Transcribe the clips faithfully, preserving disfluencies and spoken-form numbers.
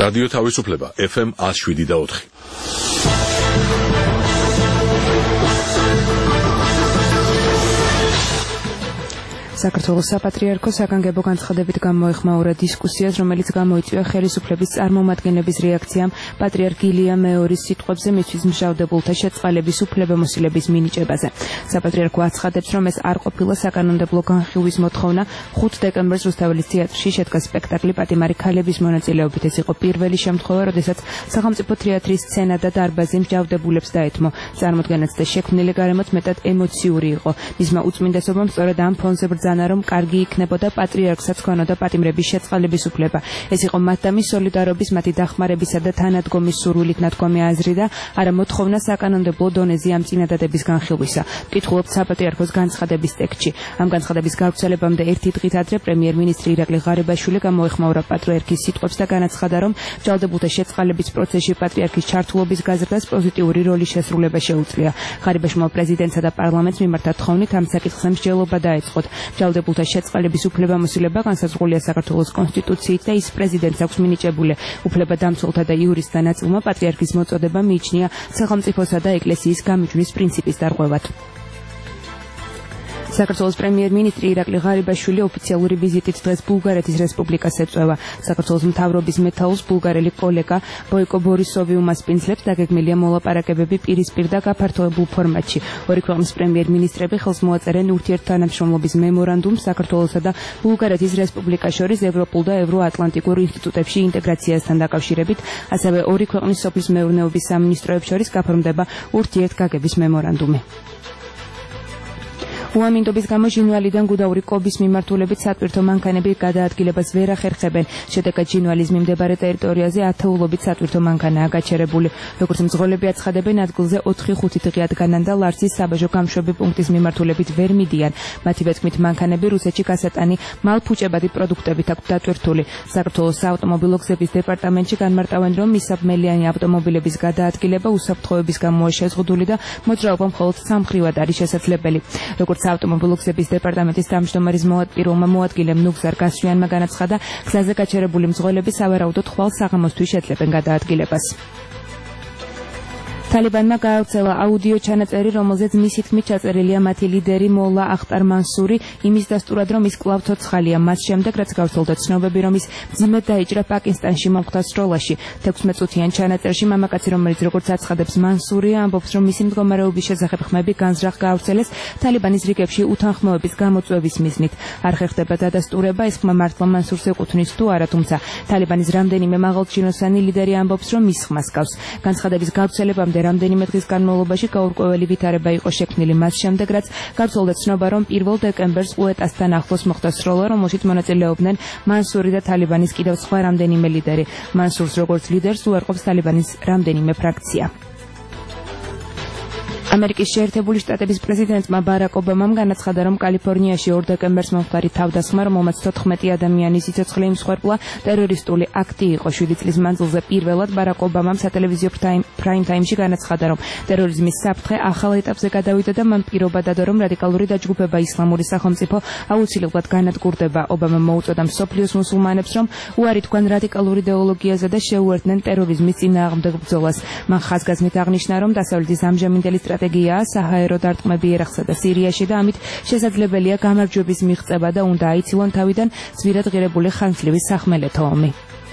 რადიო თავისუფლება ეფ ემ one oh seven და four. საქართველოს საპატრიარქო საგანგებო განცხადებით გამოეხმაურა დისკუსიას, რომელიც გამოიწვია ხელისუფლების წარმომადგენლების რეაქციამ პატრიარქ ილია მეორის სიტყვებზე მისთვის მჟავდებულთა შეწყალების უფლებამოსილების მინიჭებაზე. საპატრიარქო აცხადებს, რომ ეს არ ყოფილა საკანონმდებლო განხილვის მოთხოვნა. ხუთი დეკემბერს რუსთაველის თეატრში შედგა სპექტაკლი პატიმარი ქალების მონაწილეობით. ეს იყო პირველი შემთხვევა, როდესაც სახელმწიფო თეატრის სცენა და დარბაზი მჟავდებულებს დაეთმო. წარმოდგენაც და შექმნილი გარემოც მეტად ემოციური იყო. მისმა უწმინდესობამ სწორედ ამ ფონზე ბრძანა, რომ კარგი იქნებოდა პატრიარქსაც ქონოდა პატიმრების შეწყალების უფლება. ეს იყო მათდამის სოლიდარობის, მათი დახმარებისა და თანადგომის სურვილით ნათქვამი აზრი და არა მოთხოვნა საკანონმდებლო დონეზე ამ წინადადების განხილვისა. ვკითხულობთ საპატრიარქოს განცხადების ტექსტში. ამ განცხადების გავრცელებამდე ერთი დღით ადრე პრემიერ-მინისტრი ირაკლი ღარიბაშვილი გამოეხმაურა პატრიარქის სიტყვებს და განაცხადა, რომ მჟავდებულთა შეწყალების პროცესში პატრიარქის ჩართულობის გაზრდას პოზიტიური როლის შესრულება შეუძლია. ღარიბაშვილმა პრეზიდენტსა და პარლამენტს მიმართა თხოვნით ამ საკითხზე მსჯელობა დაეწყოთ. მჟავდებულთა შეწყალების უფლებამოსილება განსაზღვრულია საქართველოს კონსტიტუციით და ის პრეზიდენტს აქვს მინიჭებული. უფლებადამცველთა და იურისტთა ნაწილმა პატრიარქის მოწოდება მიიჩნია სახელმწიფოსა და ეკლესიის გამიჯვნის პრინციპის დარღვევად. საქართველოს პრემიერ-მინისტრი ირაკლი ღარიბაშვილი ოფიციალური ვიზიტით დღეს ბულგარეთის რესპუბლიკას ეწევა. საქართველოს მთავრობის მეთაურს ბულგარელი კოლეგა ბოიკო ბორისოვი უმასპინძლებს, დაგეგმილია მოლაპარაკებები პირისპირ და გაფართოებულ ფორმატში. ორი ქვეყნის პრემიერ-მინისტრები ხელს მოაწერენ ურთიერთთანამშრომლობის მემორანდუმს საქართველოსა და ბულგარეთის რესპუბლიკას შორის ევროპულ და ევროატლანტიკურ ინსტიტუტებში ინტეგრაციასთან დაკავშირებით, ასევე ორი ქვეყნის სოფლის მეურნეობის სამინისტროებს შორის გაფორმდება ურთიერთგაგების მემორანდუმი. უამინდობის გამო ჟინვალიდან გუდაური კობის მიმართულებით სატვირთო მანქანები გადაადგილებას ვერ ახერხებენ. შედეგად ჟინვალის მიმდებარე ტერიტორიაზე ათეულობით სატვირთო მანქანაა გაჩერებული. როგორც მძღოლები აცხადებენ, ადგილზე ოთხი ხუთი დღე ადგანან და ლარსის საბაჟო გამშვები პუნქტის მიმართულებით ვერ მიდიან. მათი ვეთქმით მანქანები რუსეთში გასატანი მალფუჭებადი პროდუქტებით აქვთ დატვირთული. საქართველოს საავტომობილო გზების დეპარტამენტში განმარტავენ, რომ მისაბმელიანი ავტომობილების გადაადგილება უსაფრთხოების გამოა შეზღუდული და მოძრაობა მხოლოდ სამხრივად არის შესაძლებელი. როგორც საავტომობილო გზების დეპარტამენტის თავმჯდომარის მოადგილემა მოადგილემ ნუგზარ გასვიანმა განაცხადა, გზაზე გაჩერებული მძღოლები სავარაუდოდ ხვალ საღამოსთვის შეძლებენ გადაადგილებას. თალიბანმა გაავრცელა აუდიო ჩანაწერი, რომელზეც მისი თქმით ჩაწერილია მათი ლიდერი მოლა ახტარ მანსური იმის დასტურად, რომ ის კვლავ ცოცხალია. მას შემდეგ, რაც გავრცელდა ცნობები, რომ ის მძიმედ დაიჭრა პაკისტანში მომხდარ სროლაში. თექვსმეტ წუთიან ჩანაწერში მამაკაცი, რომელიც როგორც აცხადებს მანსური, ამბობს, რომ მისი მდგომარეობის შესახებ ხმები განზრახ გაავრცელეს თალიბანის რიგებში უთანხმოების გამოწვევის მიზნით. არ ხერხდება დადასტურება, ეს ხმა მართლა მანსურს ეკუთვნის თუ არა, თუმცა თალიბანის რამდენიმე მაღალჩინოსანი ლიდერი ამბობს, რომ ის ხმას გავს. განცხადების გავრცელებამდე რამდენიმე დღის განმავლობაში გაურკვეველი ვითარება იყო შექმნილი მას შემდეგ, რაც გავრცელდა ცნობა, რომ პირველ დეკემბერს უეტასთან ახლოს მოხდა სროლა, რომელშიც მონაწილეობდნენ მანსური და თალიბანის კიდევ სხვა რამდენიმე ლიდერი. მანსურს როგორც ლიდერს უარყოფს თალიბანის რამდენიმე ფრაქცია. ამერიკის შეერთებული შტატების პრეზიდენტმა ბარაკ ობამამ განაცხადა, რომ კალიფორნიაში ორ დეკემბერს მომხდარი თავდასხმა, რომელმაც თოთხმეტი ადამიანის სიცოცხლე იმსხვერპლა, ტერორისტული აქტი იყო. შვიდი წლის მანძილზე პირველად ბარაკ ობამამ სატელევიზიო პრაიმ ტაიმში განაცხადა, რომ ტერორიზმის საფრთხე ახალ ეტაპზე გადავიდა და მან პირობა დადო, რომ რადიკალური დაჯგუფება ისლამური სახელმწიფო აუცილებლად განადგურდება. ობამამ მოუწოდა მსოფლიოს მუსულმანებს, რომ უარი თქვან რადიკალურ იდეოლოგიაზე და შეუერთდნენ ტერორიზმის წინააღმდეგ ბრძოლას. მან ხაზგასმით აღნიშნა, რომ დასავლეთის ამჟამინდელი სტრატეგიაა საჰაერო დარტყმები ერაყსა და სირიაში და ამით შესაძლებელია გამარჯვების მიღწევა და უნდა აიცილონ თავიდან ძვირად ღირებული ხანგრძლივი სახმელეთო ომი.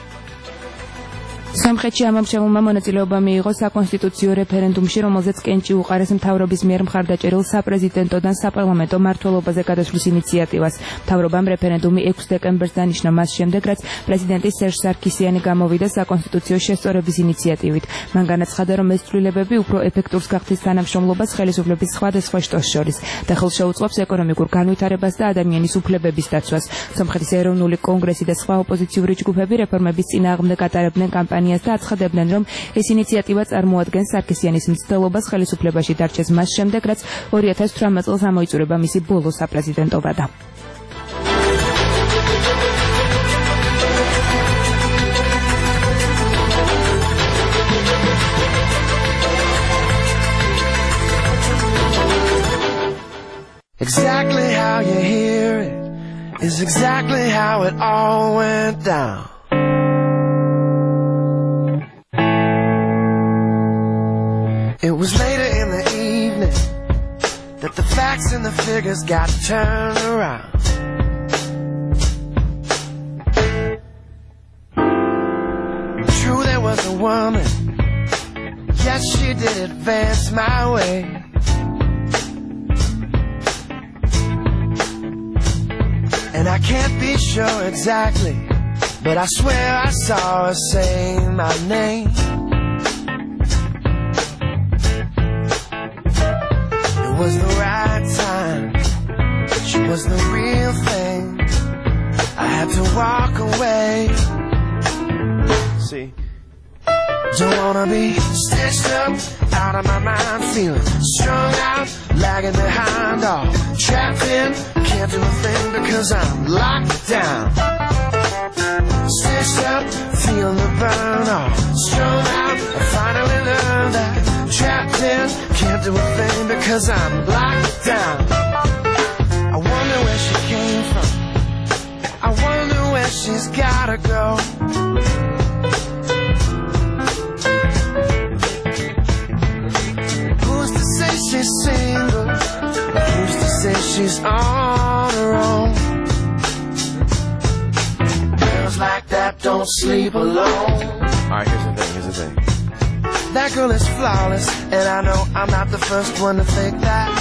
სომხეთში ამომრჩევლმა მონაწილეობა მიიღო საკონსტიტუციო რეფერენდუმში, რომელზეც კენჭი უყარეს მთავრობის მიერ მხარდაჭერილ საპრეზიდენტო და საპარლამენტო მმართველობაზე გადასვლის ინიციატივას. მთავრობამ რეფერენდუმი ექვსი დეკემბერს დანიშნა მას შემდეგ, რაც პრეზიდენტი სერჟ სარქისიანი გამოვიდა საკონსტიტუციო შესწორების ინიციატივით. მან განაცხადა, რომ ეს ცვლილებები უფრო ეფექტურს გახდის თანამშრომლობას ხელისუფლების სხვადასხვა შტოს შორის და ხელს შეუწყობს ეკონომიკურ განვითარებას და ადამიანის უფლებების დაცვას. სომხეთის ეროვნული კონგრესი და სხვა ოპოზიციური ჯგუფები რეფორმების წინააღმდეგ ატარებდნენ კამპანიას და აცხადებდნენ, რომ ეს ინიციატივა წარმოადგენს სარქისიანის მცდელობას ხელისუფლებაში დარჩეს მას შემდეგ, რაც ორი ათას თვრამეტ წელს ამოიწურება მისი ბოლო საპრეზიდენტო ვადა. Exactly how you hear it is exactly how it all went down. the facts and the figures got turned around. True, there was a woman, yes, she did advance my way. And I can't be sure exactly, but I swear I saw her say my name. It was the right time, she was the real thing. I had to walk away. See, don't wanna be stitched up, out of my mind, feeling strung out, lagging behind, all trapped in, can't do a thing because I'm locked down. Stitched up, feeling the burn, all strung out, I finally learned that. Trapped in, can't do a thing because I'm locked down. I wonder where she came from, I wonder where she's gotta go. She's single, who's to say she's on her own? Girls like that don't sleep alone. Alright, here's the thing, here's the thing. That girl is flawless, and I know I'm not the first one to think that.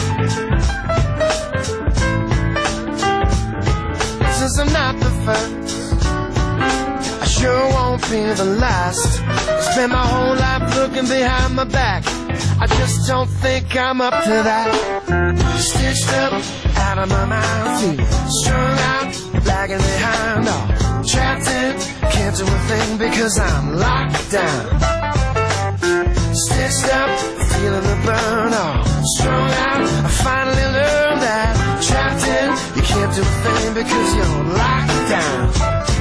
Since I'm not the first, I sure won't be the last. I spend my whole life looking behind my back, I just don't think I'm up to that. Stitched up, out of my mind, feet strung out, lagging behind, all trapped in, can't do a thing because I'm locked down. Stitched up, feeling the burn, all strung out, I finally learned that. Trapped in, you can't do a thing because you're locked down.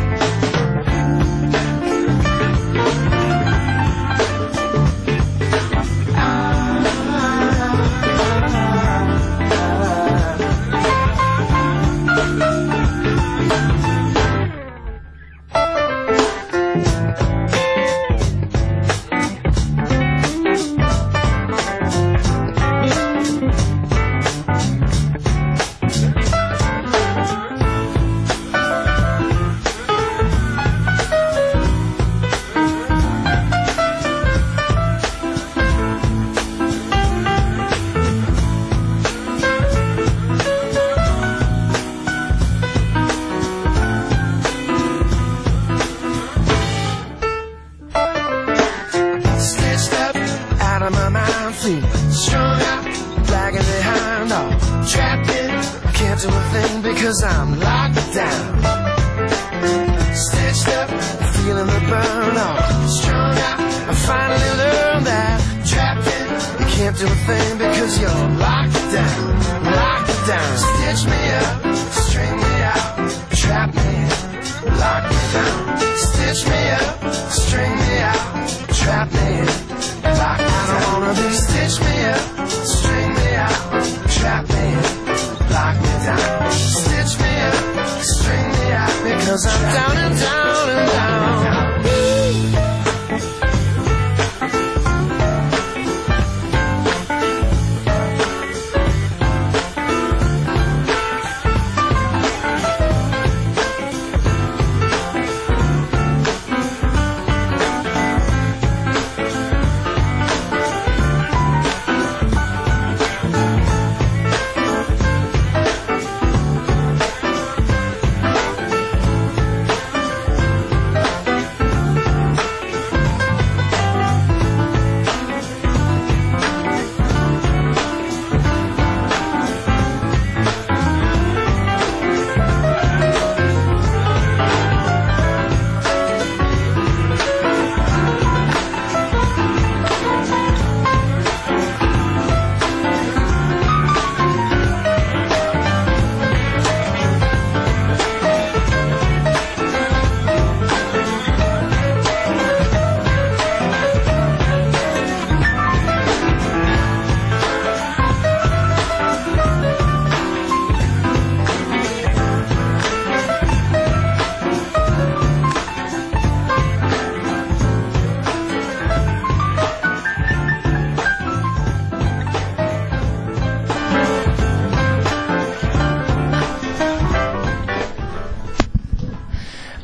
Strung out, lagging behind, all trapped in, can't do a thing because I'm locked down. Stitched up, feeling the burn, all strung out, I finally learned that. Trapped in, you can't do a thing because you're locked down, locked down. Stitch me up, string me out, trap me in, lock me down. Stitch me up, string me out, trap me in, lock me down. I don't wanna be stitch me up, string me out, trap me in, lock me down. Stitch me up, string me out, because I'm down and down and down.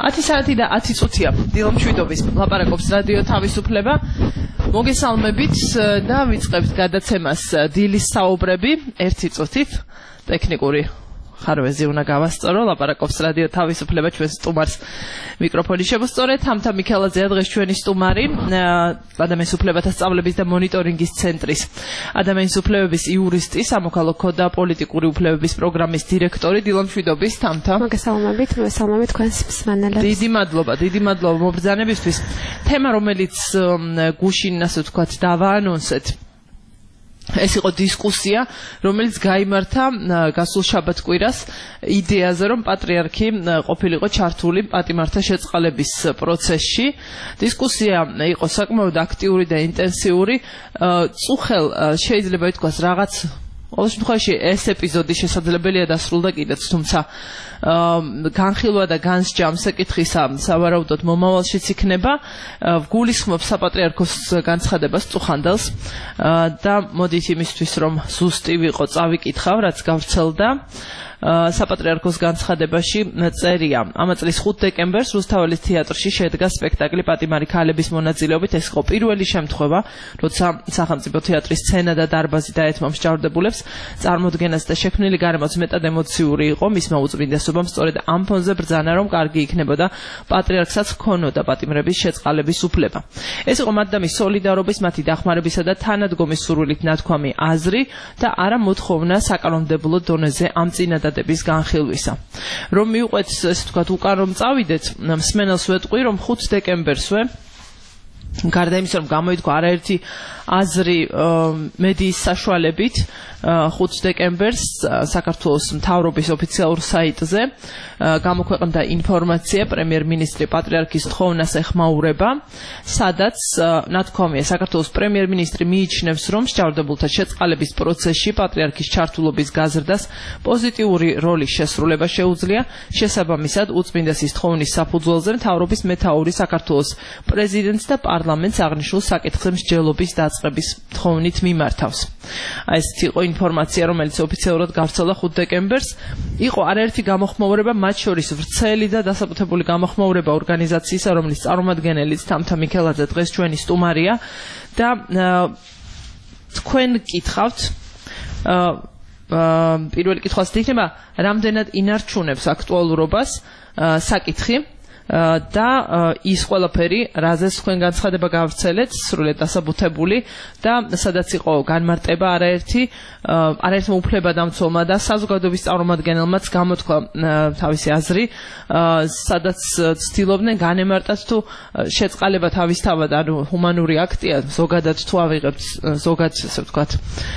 ათი საათი და ათი წუთია დილო მშვიდობის ლაპარაკობს რადიო თავისუფლება მოგესალმებით და ვიწყებთ გადაცემას დილის საუბრები ერთი წუთით ტექნიკური ხარვეზი უნდა გავასწორო ლაპარაკობს რადიო თავისუფლება ჩვენს სტუმარს მიკროფონი შემოსწორეთ ამთა მიქელაძეა დღეს ჩვენი სტუმარი ადამიანის უფლებათა სწავლების და მონიტორინგის ცენტრის ადამიანის უფლებების იურისტი სამოქალაქო ქოდა პოლიტიკური უფლებების პროგრამის დირექტორი დილო მშვიდობის თამთა მოგესალმებით მოგესალმებით თქვენს მსმენელებს დიდი მადლობა დიდი მადლობა მობრძანებისთვის თემა რომელიც გუშინ ასე ვთქვათ დავაანონსეთ ეს იყო დისკუსია, რომელიც გაიმართა გასულ შაბათ-კვირას იდეაზე, რომ პატრიარქი ყოფილიყო ჩართული პატიმართა შეწყალების პროცესში. დისკუსია იყო საკმაოდ აქტიური და ინტენსიური. წუხელ შეიძლება ითქვას რაღაც ყოველ შემთხვევაში ეს ეპიზოდი შესაძლებელია დასრულდა კიდეც, თუმცა განხილვა და განსჯა ამ საკითხისა სავარაუდოდ მომავალშიც იქნება. ვგულისხმობ საპატრიარქოს განცხადებას წუხანდელს და მოდით იმისთვის რომ ზუსტი ვიყო წავიკითხავ, რაც გავრცელდა. საპატრიარქოს განცხადებაში წერია ამ წლის ხუთი დეკემბერს რუსთაველის თეატრში შედგა სპექტაკლი პატიმარი ქალების მონაწილეობით. ეს იყო პირველი შემთხვევა, როცა სახელმწიფო თეატრის სცენა და დარბაზი დაეთმო მსჯავრდებულებს. წარმოდგენაც და შექმნილი გარემოც მეტად ემოციური იყო. მისმა უწმინდესობამ სწორედ ამ ფონზე ბრძანა, რომ კარგი იქნებოდა პატრიარქსაც ჰქონოდა პატიმრების შეწყალების უფლება. ეს იყო მათ და მის სოლიდარობის, მათი დახმარებისა და თანადგომის სურვილით ნათქვამი აზრი და არა მოთხოვნა საკანონმდებლო დონეზე ამ წინადადების განხილვისა. რომ მივყვეთ, ესე ვთქვათ, უკან რომ წავიდეთ, მსმენელს ვეტყვი, რომ ხუთი დეკემბერსვე გარდა იმისა, რომ გამოითქვა არაერთი აზრი მედიის საშუალებით, ხუთი დეკემბერს საქართველოს მთავრობის ოფიციალურ საიტზე გამოქვეყნდა ინფორმაცია პრემიერ-მინისტრი პატრიარქის თხოვნას ეხმაურება, სადაც ნათქვამია საქართველოს პრემიერ-მინისტრი მიიჩნევს, რომ მსჯავრდებულთა შეწყალების პროცესში პატრიარქის ჩართულობის გაზრდას პოზიტიური როლის შესრულება შეუძლია. შესაბამისად, უწმინდესის თხოვნის საფუძველზე მთავრობის მეთაური საქართველოს პრეზიდენტს და პარლამენტს აღნიშნულ საკითხზე მსჯელობის დაწყების თხოვნით მიმართავს. ეს იყო ინფორმაცია, რომელიც ოფიციალურად გავრცელდა ხუთი დეკემბერს. იყო არაერთი გამოხმაურება, მათ შორის ვრცელი და დასაბუთებული გამოხმაურება ორგანიზაციისა, რომლის წარმომადგენელიც თამთა მიქელაძე დღეს ჩვენი სტუმარია და თქვენ გკითხავთ პირველი კითხვაც იქნება, რამდენად ინარჩუნებს აქტუალურობას საკითხი და ის ყველაფერი, რაზეც თქვენ განცხადება გავრცელეთ, სრულიად დასაბუთებული და სადაც იყო განმარტება არაერთი არაერთმა უფლებადამცველმა და საზოგადოების წარმომადგენელმაც გამოთქვა თავისი აზრი, სადაც ცდილობდნენ განემარტათ თუ შეწყალება თავისთავად ანუ ჰუმანური აქტია, ზოგადად თუ ავიღებთ ზოგად ესე ვთქვათ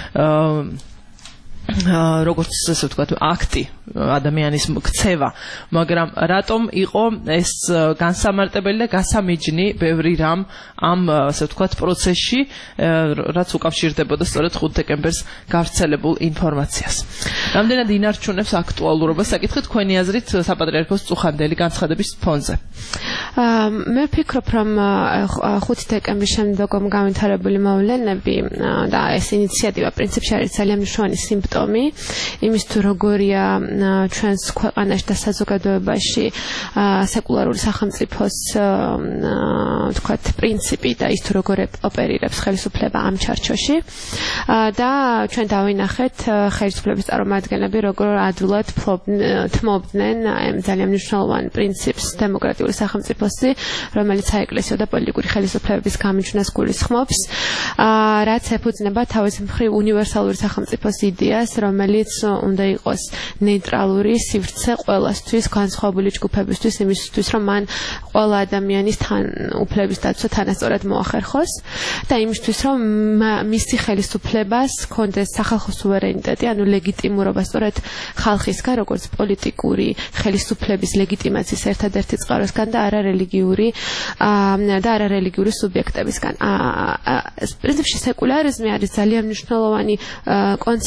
როგორც ესე ვთქვათ აქტი ადამიანის ქცევა, მაგრამ რატომ იყო ეს განსამარტებელი და გასამიჯნი ბევრი რამ ამ ასე ვთქვათ პროცესში, რაც უკავშირდებოდა სწორედ ხუთი დეკემბერს გავრცელებულ ინფორმაციას. რამდენად ინარჩუნებს აქტუალურობას საკითხი თქვენი აზრით საპატრიარქოს წუხანდელი განცხადების ფონზე? მე ვფიქრობ, რომ ხუთი დეკემბრის შემდგომ განვითარებული მოვლენები და ეს ინიციატივა პრინციპში არის ძალიან მნიშვნელოვანი სიმპტომი იმის თუ როგორია ჩვენს ქვეყანაში და საზოგადოებაში სეკულარული სახელმწიფოს თქვათ პრინციპი და ის თუ როგორ ოპერირებს ხელისუფლება ამ ჩარჩოში და ჩვენ დავინახეთ ხელისუფლების წარმომადგენლები როგორ ადვილად თმობდნენ ამ ძალიან მნიშვნელოვან პრინციპს დემოკრატიული სახელმწიფოსი, რომელიც საეკლესიო და პოლიტიკური ხელისუფლებების გამიჩნევას გულისხმობს, რაც ეფუძნება თავის მხრივ უნივერსალური სახელმწიფოს იდეას, რომელიც უნდა იყოს ნეიტრალური სივრცე ყველასთვის, განსხვავებული ჯგუფებისთვის, იმისთვის, რომ მან ყველა ადამიანის თან უფლების დაცვა თანასწორად მოახერხოს და იმისთვის, რომ მისი ხელისუფლებას ჰქონდეს სახალხო სუვერენიტეტი, ანუ ლეგიტიმურობა სწორედ ხალხისგან, როგორც პოლიტიკური ხელისუფლების ლეგიტიმაციის ერთადერთი წყაროსგან და არა რელიგიური და არა რელიგიური სუბიექტებისგან. პრინციპში სეკულარიზმი არის ძალიან მნიშვნელოვანი კონცეფცია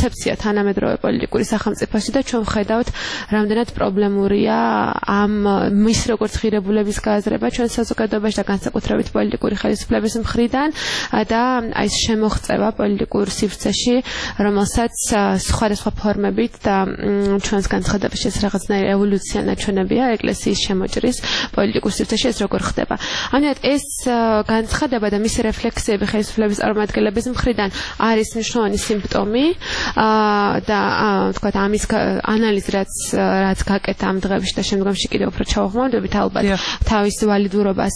თანამედროვე პოლიტიკური სახელმწიფოში და ჩვენ ვხედავთ რამდენად პრობლემურია ამ მის როგორც ღირებულების გააზრება ჩვენ საზოგადოებაში და განსაკუთრებით პოლიტიკური ხელისუფლების მხრიდან და აი ეს შემოღწევა პოლიტიკურ სივრცეში, რომელსაც სხვადასხვა ფორმებით და ჩვენს განცხადებაში ეს რაღაცნაირი ევოლუცია ნაჩვენებია ეკლესიის შემოჭრის პოლიტიკურ სივრცეში ეს როგორ ხდება. ამიტომ ეს განცხადება და მისი რეფლექსიები ხელისუფლების წარმომადგენლების მხრიდან არის მნიშვნელოვანი სიმპტომი და თქვათ ამის ანალიზი რაც რაც გაკეთა ამ დღეებში და შემდგომში კიდევ უფრო ჩავხმოვანდებით ალბათ თავის ვალიდურობას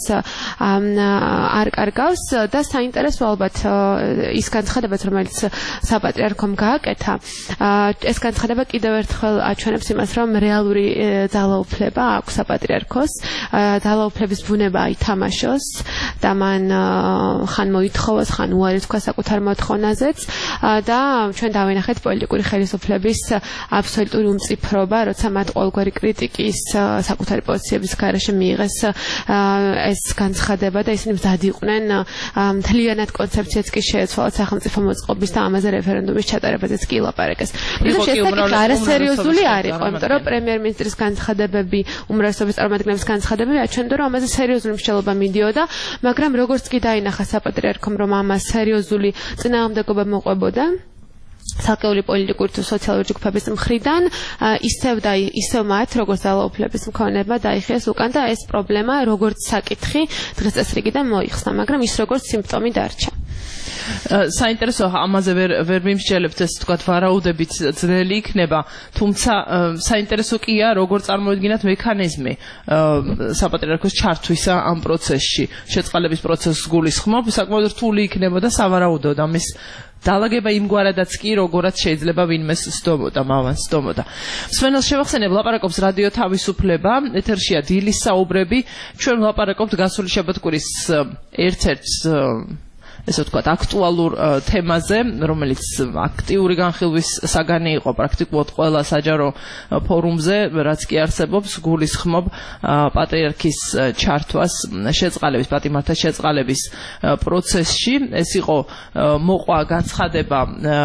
არ კარგავს და საინტერესო ალბათ ის განცხადებაც რომელიც საპატრიარქომ გააკეთა ეს განცხადება კიდევ ერთხელ აჩვენებს იმას რომ რეალური ძალაუფლება აქვს საპატრიარქოს ძალაუფლების ბუნება ითამაშოს და მან ხან მოითხოვოს ხან უარი თქვა საკუთარ მოთხოვნაზეც და ჩვენ დავინახეთ პოლიტიკური ხელისუფლების აბსოლუტური უმწიფრობა როცა მათ ყოველგვარი კრიტიკის საკუთარი პოზიციების გარეშე მიიღეს ეს განცხადება და ისინი მზად იყვნენ მთლიანად კონცეფციაც კი შეეცვალათ სახელმწიფო მოწყობის და ამაზე რეფერენდუმის ჩატარებაზეც კი ილაპარაკეს. ეს საკითხი არასერიოზული არ იყო, იმიტომ რომ პრემიერ-მინისტრის განცხადებები, უმრავლესობის წარმომადგენლების განცხადებები აჩვენებდა რომ ამაზე სერიოზული მსჯელობა მიდიოდა, მაგრამ როგორც კი დაინახა საპატრიარქომ რომ ამას სერიოზული წინააღმდეგობა მოყვებოდა ცალკეული პოლიტიკური თუ სოციალური ჯგუფების მხრიდან ისევ და ისევ მათ როგორც ძალაუფლების მქონეებმა დაიხიეს უკან და ეს პრობლემა როგორც საკითხი დღეს წესრიგიდან მოიხსნა, მაგრამ ის როგორც სიმპტომი დარჩა. საინტერესო ამაზე ვერ ვერ მიმსჯელებთ ეს თქვათ ვარაუდებით ძნელი იქნება, თუმცა საინტერესო კია როგორ წარმოედგინათ მექანიზმი საპატრიარქოს ჩართვისა ამ პროცესში, შეწყალების პროცესს გულისხმობ, საკმაოდ რთული იქნებოდა სავარაუდოდ ამის დალაგება იმგვარადაც კი როგორაც შეიძლება ვინმეს სდომოდა, მავანს სდომოდა. სვენელს შევახსენებ ლაპარაკობს რადიო თავისუფლება, ეთერშია დილის საუბრები, ჩვენ ლაპარაკობთ გასული შაბათ-კვირის ერთ-ერთ ესე ვთქვათ აქტუალურ თემაზე, რომელიც აქტიური განხილვის საგანი იყო პრაქტიკულად ყველა საჯარო ფორუმზე, რაც კი არსებობს, გულისხმობ პატრიარქის ჩართვას შეწყალების, პატიმართა შეწყალების პროცესში. ეს იყო მოყვა განცხადება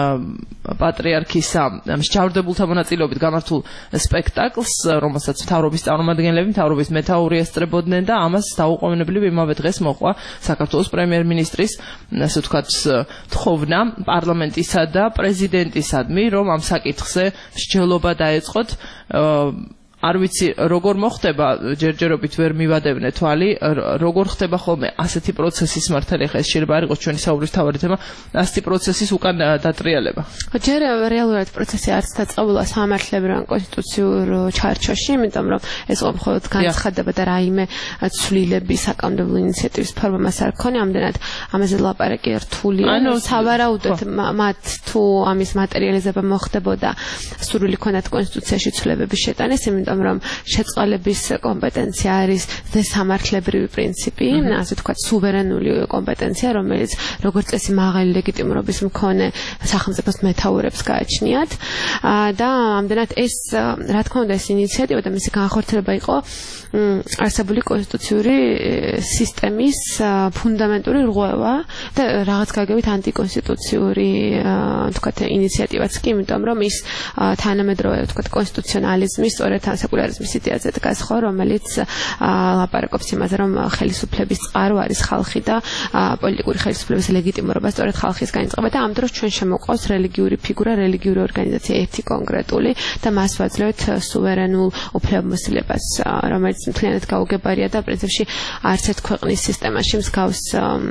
პატრიარქისა მსჯავრდებულთა მონაწილეობით გამართულ სპექტაკლს, რომელსაც მთავრობის წარმომადგენლები, მთავრობის მეთაური ესწრებოდნენ და ამას დაუყოვნებლივ იმავე დღეს მოყვა საქართველოს პრემიერ-მინისტრის ასე ვთქვათ თხოვნა პარლამენტისა და პრეზიდენტისადმი, რომ ამ საკითხზე მსჯელობა დაეწყოთ. არ ვიცი როგორ მოხდება, ჯერჯერობით ვერ მივადევნე თვალი, როგორ ხდება ხოლმე ასეთი პროცესის მართალი, ხა ეს შეიძლება არ იყოს ჩვენი საუბრის თავარი თემა, ასეთი პროცესის უკან დატრიალება. ჯერ რეალურად პროცესი არც დაწყებულა სამართლებრივ კონსტიტუციურ ჩარჩოში, იმიტომ რომ ეს მხოლოდ განცხადება და რაიმე ცვლილები საკანონმდებლო ინიციატივის ფორმა მას არ ქონია, ამდენად ამაზე ლაპარაკი რთულია. სავარაუდოდ მათ თუ ამის მატერიალიზება მოხდებოდა, სურვილი ქონათ კონსტიტუციაში ცვლილებების შეტანას, რომ შეწყალების კომპეტენცია არის ზესამართლებრივი პრინციპი, ასე ვთქვათ, სუვერენული კომპეტენცია, რომელიც როგორც წესი მაღალი ლეგიტიმურობის მქონე სახელმწიფოს მეთაურებს გააჩნიათ და ამდენად ეს რა თქმა უნდა ეს ინიციატივა და მისი განხორციელება იყო არსებული კონსტიტუციური სისტემის ფუნდამენტური რღვევა და რაღაც გაგებით ანტიკონსტიტუციური ვთქვათ ინიციატივაც კი, იმიტომ რომ ის თანამედროვე ვთქვათ კონსტიტუციონალიზმის სწორედ სეკულარიზმის იდეაზე დგას ხო, რომელიც ლაპარაკობს იმაზე, რომ ხელისუფლების წყარო არის ხალხი და პოლიტიკური ხელისუფლების ლეგიტიმურობა სწორედ ხალხისგან იწყება და ამ დროს ჩვენ შემოყავს რელიგიური ფიგურა, რელიგიური ორგანიზაცია ერთი კონკრეტული და მას ვაძლევთ სუვერენულ უფლებამოსილებას, რომელიც მთლიანად გაუგებარია და პრინციპში არც ერთ ქვეყნის სისტემაში მსგავს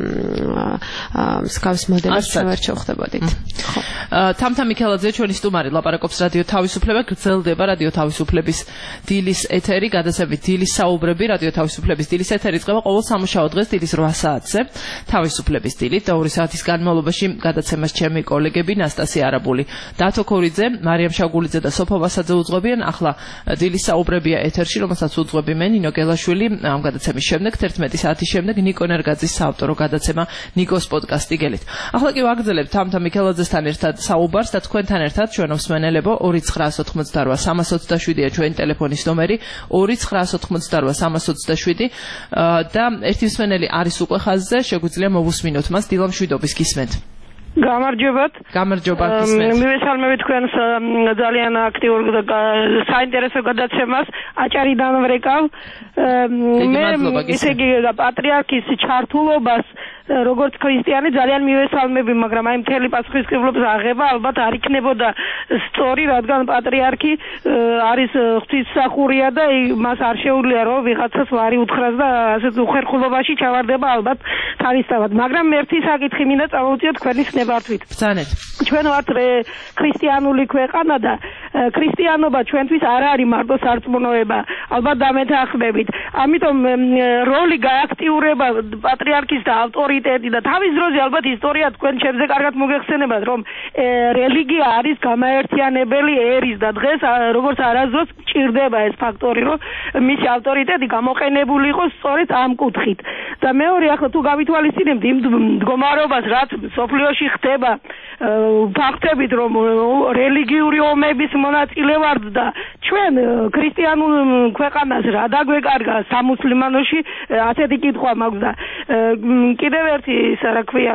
მსგავს მოდელს ვერ შევხვდებოდით. ხო. თამთა მიქელაძე ჩვენი სტუმარი ლაპარაკობს რადიო თავისუფლება, გრძელდება რადიო თავისუფლების დილის ეთერი, გადაცემით დილის საუბრები, რადიო თავისუფლების დილის ეთერი იწყება ყოველ სამუშაო დღეს დილის რვა საათზე, თავისუფლების დილით და ორი საათის განმავლობაში გადაცემას ჩემი კოლეგები ნასტასია არაბული, დათო ქორიძე, მარიამ შაგულიძე და სოფო ვასაძე უძღვებიან. ახლა დილის საუბრებია ეთერში, რომელსაც უძღვები მე, ნინო გელაშვილი. ამ გადაცემის შემდეგ თერთმეტი საათის შემდეგ ნიკო ნერგაძის საავტორო გადაცემა ნიკოს პოდკასტი გელით. ახლა კი ვაგრძელებთ თამთა მიქელაძესთან ერთად საუბარს და თქვენთან ერთად ჩვენო მსმენელებო ორი ცხრა ოცდაოთხმოცდარვა სამას ოცდაშვიდია ჩვენი ტელეფონის ნომერი ორი ცხრა ოცდაოთხმოცდარვა სამას ოცდაშვიდი და ერთი მსმენელი არის უკვე ხაზზე, შეგვიძლია მოვუსმინოთ მას. დილამშვიდობის, გისმენთ. გამარჯობათ. გამარჯობა გისმენთ. მივესალმებით თქვენს ძალიან აქტიურ და საინტერესო გადაცემას. აჭარიდან ვრეკავ. მე ისე იგი პატრიარქის ჩართულობას როგორც ქრისტიანი ძალიან მივესალმები, მაგრამ აი მთელი პასუხისმგებლობის აღება ალბათ არ იქნებოდა სწორი, რადგან პატრიარქი არის ღვთისმსახურია და მას არ შეუძლია რომ ვიღაცას ვარი უთხრას და ასეთ უხერხულობაში ჩავარდება ალბათ თავისთავად. მაგრამ ერთი საკითხი მინდა წამოვწიოთ თქვენის ნებართვით. ბრძანეთ. ჩვენ ვართ ქრისტიანული ქვეყანა და ქრისტიანობა ჩვენთვის არ არის მარტო სარწმუნოება, ალბათ დამეთანხმებით. ამიტომ როლი გააქტიურება პატრიარქის და ავტორიტეტი და თავის დროზე ალბათ ისტორია თქვენ ჩემზე კარგად მოგეხსენებათ, რომ რელიგია არის გამაერთიანებელი ერის და დღეს როგორც არასდროს ჭირდება ეს ფაქტორი, რომ მისი ავტორიტეტი გამოყენებული იყოს სწორედ ამ კუთხით. და მეორე, ახლა თუ გავითვალისწინებთ იმ მდგომარეობას, რაც სოფლიოში ხდება, ფაქტებით, რომ რელიგიური ომების მონაწილე ვართ და ჩვენ ქრისტიანულ ქვეყანას რა დაგვეკარგა სამუსლიმანოში, ასეთი კითხვა მაქვს და კიდევ ერთი ისა რა ქვია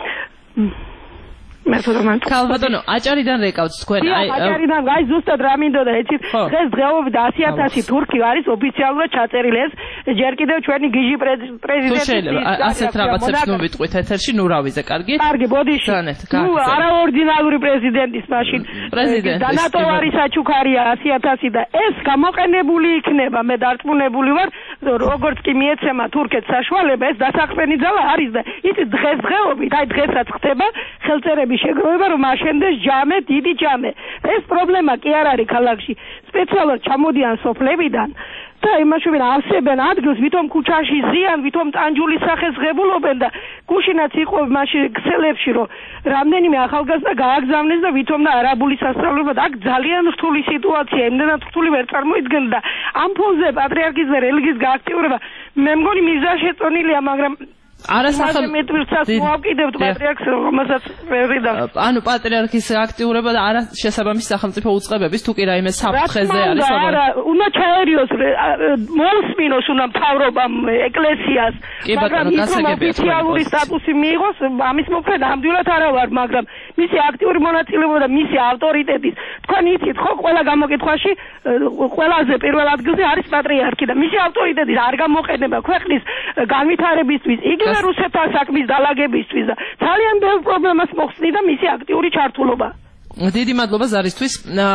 ქალბატონო, აჭარიდან რეკავთ თქვენ. აი აჭარიდან, აი ზუსტად რა მინდოდა, იცით, დღეს დღეობით ასი ათასი თურქი არის ოფიციალურად ჩაწერილი, ეს ჯერ კიდევ ჩვენი გიჟი პრეზიდენტი. შეიძლება ასეთ რაღაცებს ნუ ვიტყვით ეთერში, ნუ რავიზე, კარგი? კარგი, ბოდიში. ნუ არაორდინალური პრეზიდენტის მაშინ პრეზიდენტი დანატო არის საჩუქარია ასი ათასი და ეს გამოყენებული იქნება, მე დარწმუნებული ვარ, როგორც კი მიეცემა თურქეთს საშუალება, ეს დასაყრდენი ძალა არის და იცით დღეს დღეობით, აი დღესაც ხდება ხელწერები შეგროვება, რომ აშენდეს ჯამე, დიდი ჯამე. ეს პრობლემა კი არ არის ქალაქში. სპეციალურად ჩამოდიან სოფლებიდან და იმაშობენ ავსებენ ადგილს, ვითომ ქუჩაში ზიან, ვითომ ტანჯულის სახეს ღებულობენ და გუშინაც იყო მაშინ ქსელებში, რომ რამდენიმე ახალგაზრდა გააგზავნეს და ვითომ და არაბული სასწავლებლად. აქ ძალიან რთული სიტუაცია, იმდენად რთული ვერ წარმოიდგენდა და ამ ფონზე პატრიარქის და რელიგიის გააქტიურება მე მგონი მიზანშეწონილია, მაგრამ არასახელ მეტვირსაც მოავკიდებთ პატრიარქს, რომელსაც ვერიდა. ანუ პატრიარქის აქტიურება და არა შესაბამის სახელმწიფო უწყებების, თუ კი რაიმე საფრთხეზე არის. არა, უნდა ჩაერიოს, მოусმინოს უნდა მთავრობამ ეკლესიას, მაგრამ ის ოფიციალური სტატუსი მიიღოს, ამის მომხრე ნამდვილად არა ვარ, მაგრამ მისი აქტიური მონაწილეობა და მისი ავტორიტეტის, თქვენ იცით ხო, ყველა გამოკითხვაში ყველაზე პირველ ადგილზე არის პატრიარქი და მისი ავტორიტეტის არ გამოყენება ქვეყნის განვითარებისთვის, იგი რუსეთთან საქმის დალაგებისთვის და ძალიან ბევრ პრობლემას მოხსნიდა მისი აქტიური ჩართულობა. დიდი მადლობა ზარისთვის.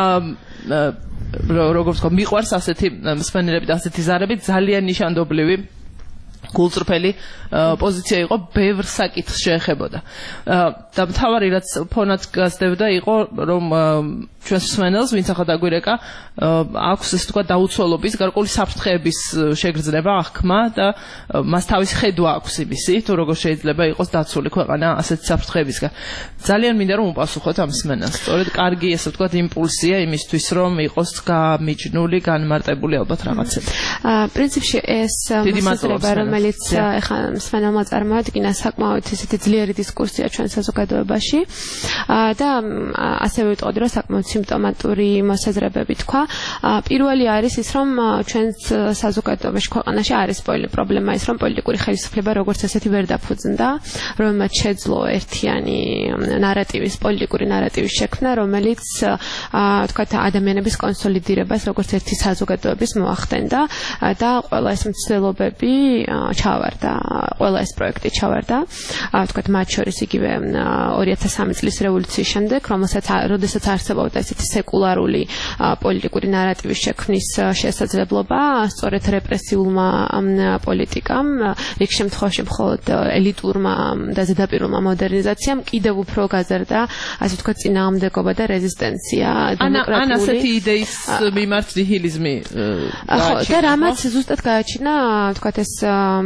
როგორც ვთქვა, მიყვარს ასეთი მსმენელები და ასეთი ზარები, ძალიან ნიშანდობლივი გულწრფელი პოზიცია იყო, ბევრ საკითხს შეეხებოდა. და მთავარი რაც ფონად გასდევდა იყო, რომ ჩვენს მსმენელს, ვინც ახლა დაგვირეკა, აქვს ესე თქვა დაუცველობის, გარკვეული საფრთხეების შეგრძნება, აღქმა და მას თავისი ხედვა აქვს იმისი, თუ როგორ შეიძლება იყოს დაცული ქვეყანა ასეთი საფრთხეებისგან. ძალიან მინდა რომ უპასუხოთ ამ მსმენელს. სწორედ კარგი ესე თქვა იმპულსია იმისთვის, რომ იყოს გამიჯნული, განმარტებული ალბათ რაღაცები. პრინციპში ეს მოსაზრება, რომელიც ეხლა მსმენელმა წარმოადგინა, საკმაოდ ისეთი ძლიერი დისკუსია ჩვენ საზოგადოებაში და ასევე ვიტყოდი, რომ საკმაოდ სიმპტომატური მოსაზრებები თქვა. პირველი არის ის, რომ ჩვენს საზოგადოებაში ქვეყანაში არის პოლიტიკური პრობლემა, ის რომ პოლიტიკური ხელისუფლება როგორც ესეთი ვერ დაფუძნდა, რომელმაც შეძლო ერთიანი ნარატივის, პოლიტიკური ნარატივის შექმნა, რომელიც თქვათ ადამიანების კონსოლიდირებას როგორც ერთი საზოგადოების მოახდენდა და ყველა ეს მცდელობები ჩავარდა, ყველა ეს პროექტი ჩავარდა. თქვათ მათ შორის იგივე ორი ათას სამი წლის რევოლუციის შემდეგ, რომელსაც როდესაც არსებობდა ესეთი სეკულარული პოლიტიკური ნარატივის შექმნის შესაძლებლობა, სწორედ რეპრესიულმა პოლიტიკამ, რიგ შემთხვევაში მხოლოდ ელიტურმა და ზედაპირულმა მოდერნიზაციამ კიდევ უფრო გაზარდა, ასე ვთქვათ, წინააღმდეგობა და რეზისტენცია დემოკრატიული. ან ასეთი იდეის მიმართ ნიჰილიზმი გააჩინა. და რამაც ზუსტად გააჩინა, ვთქვათ, ეს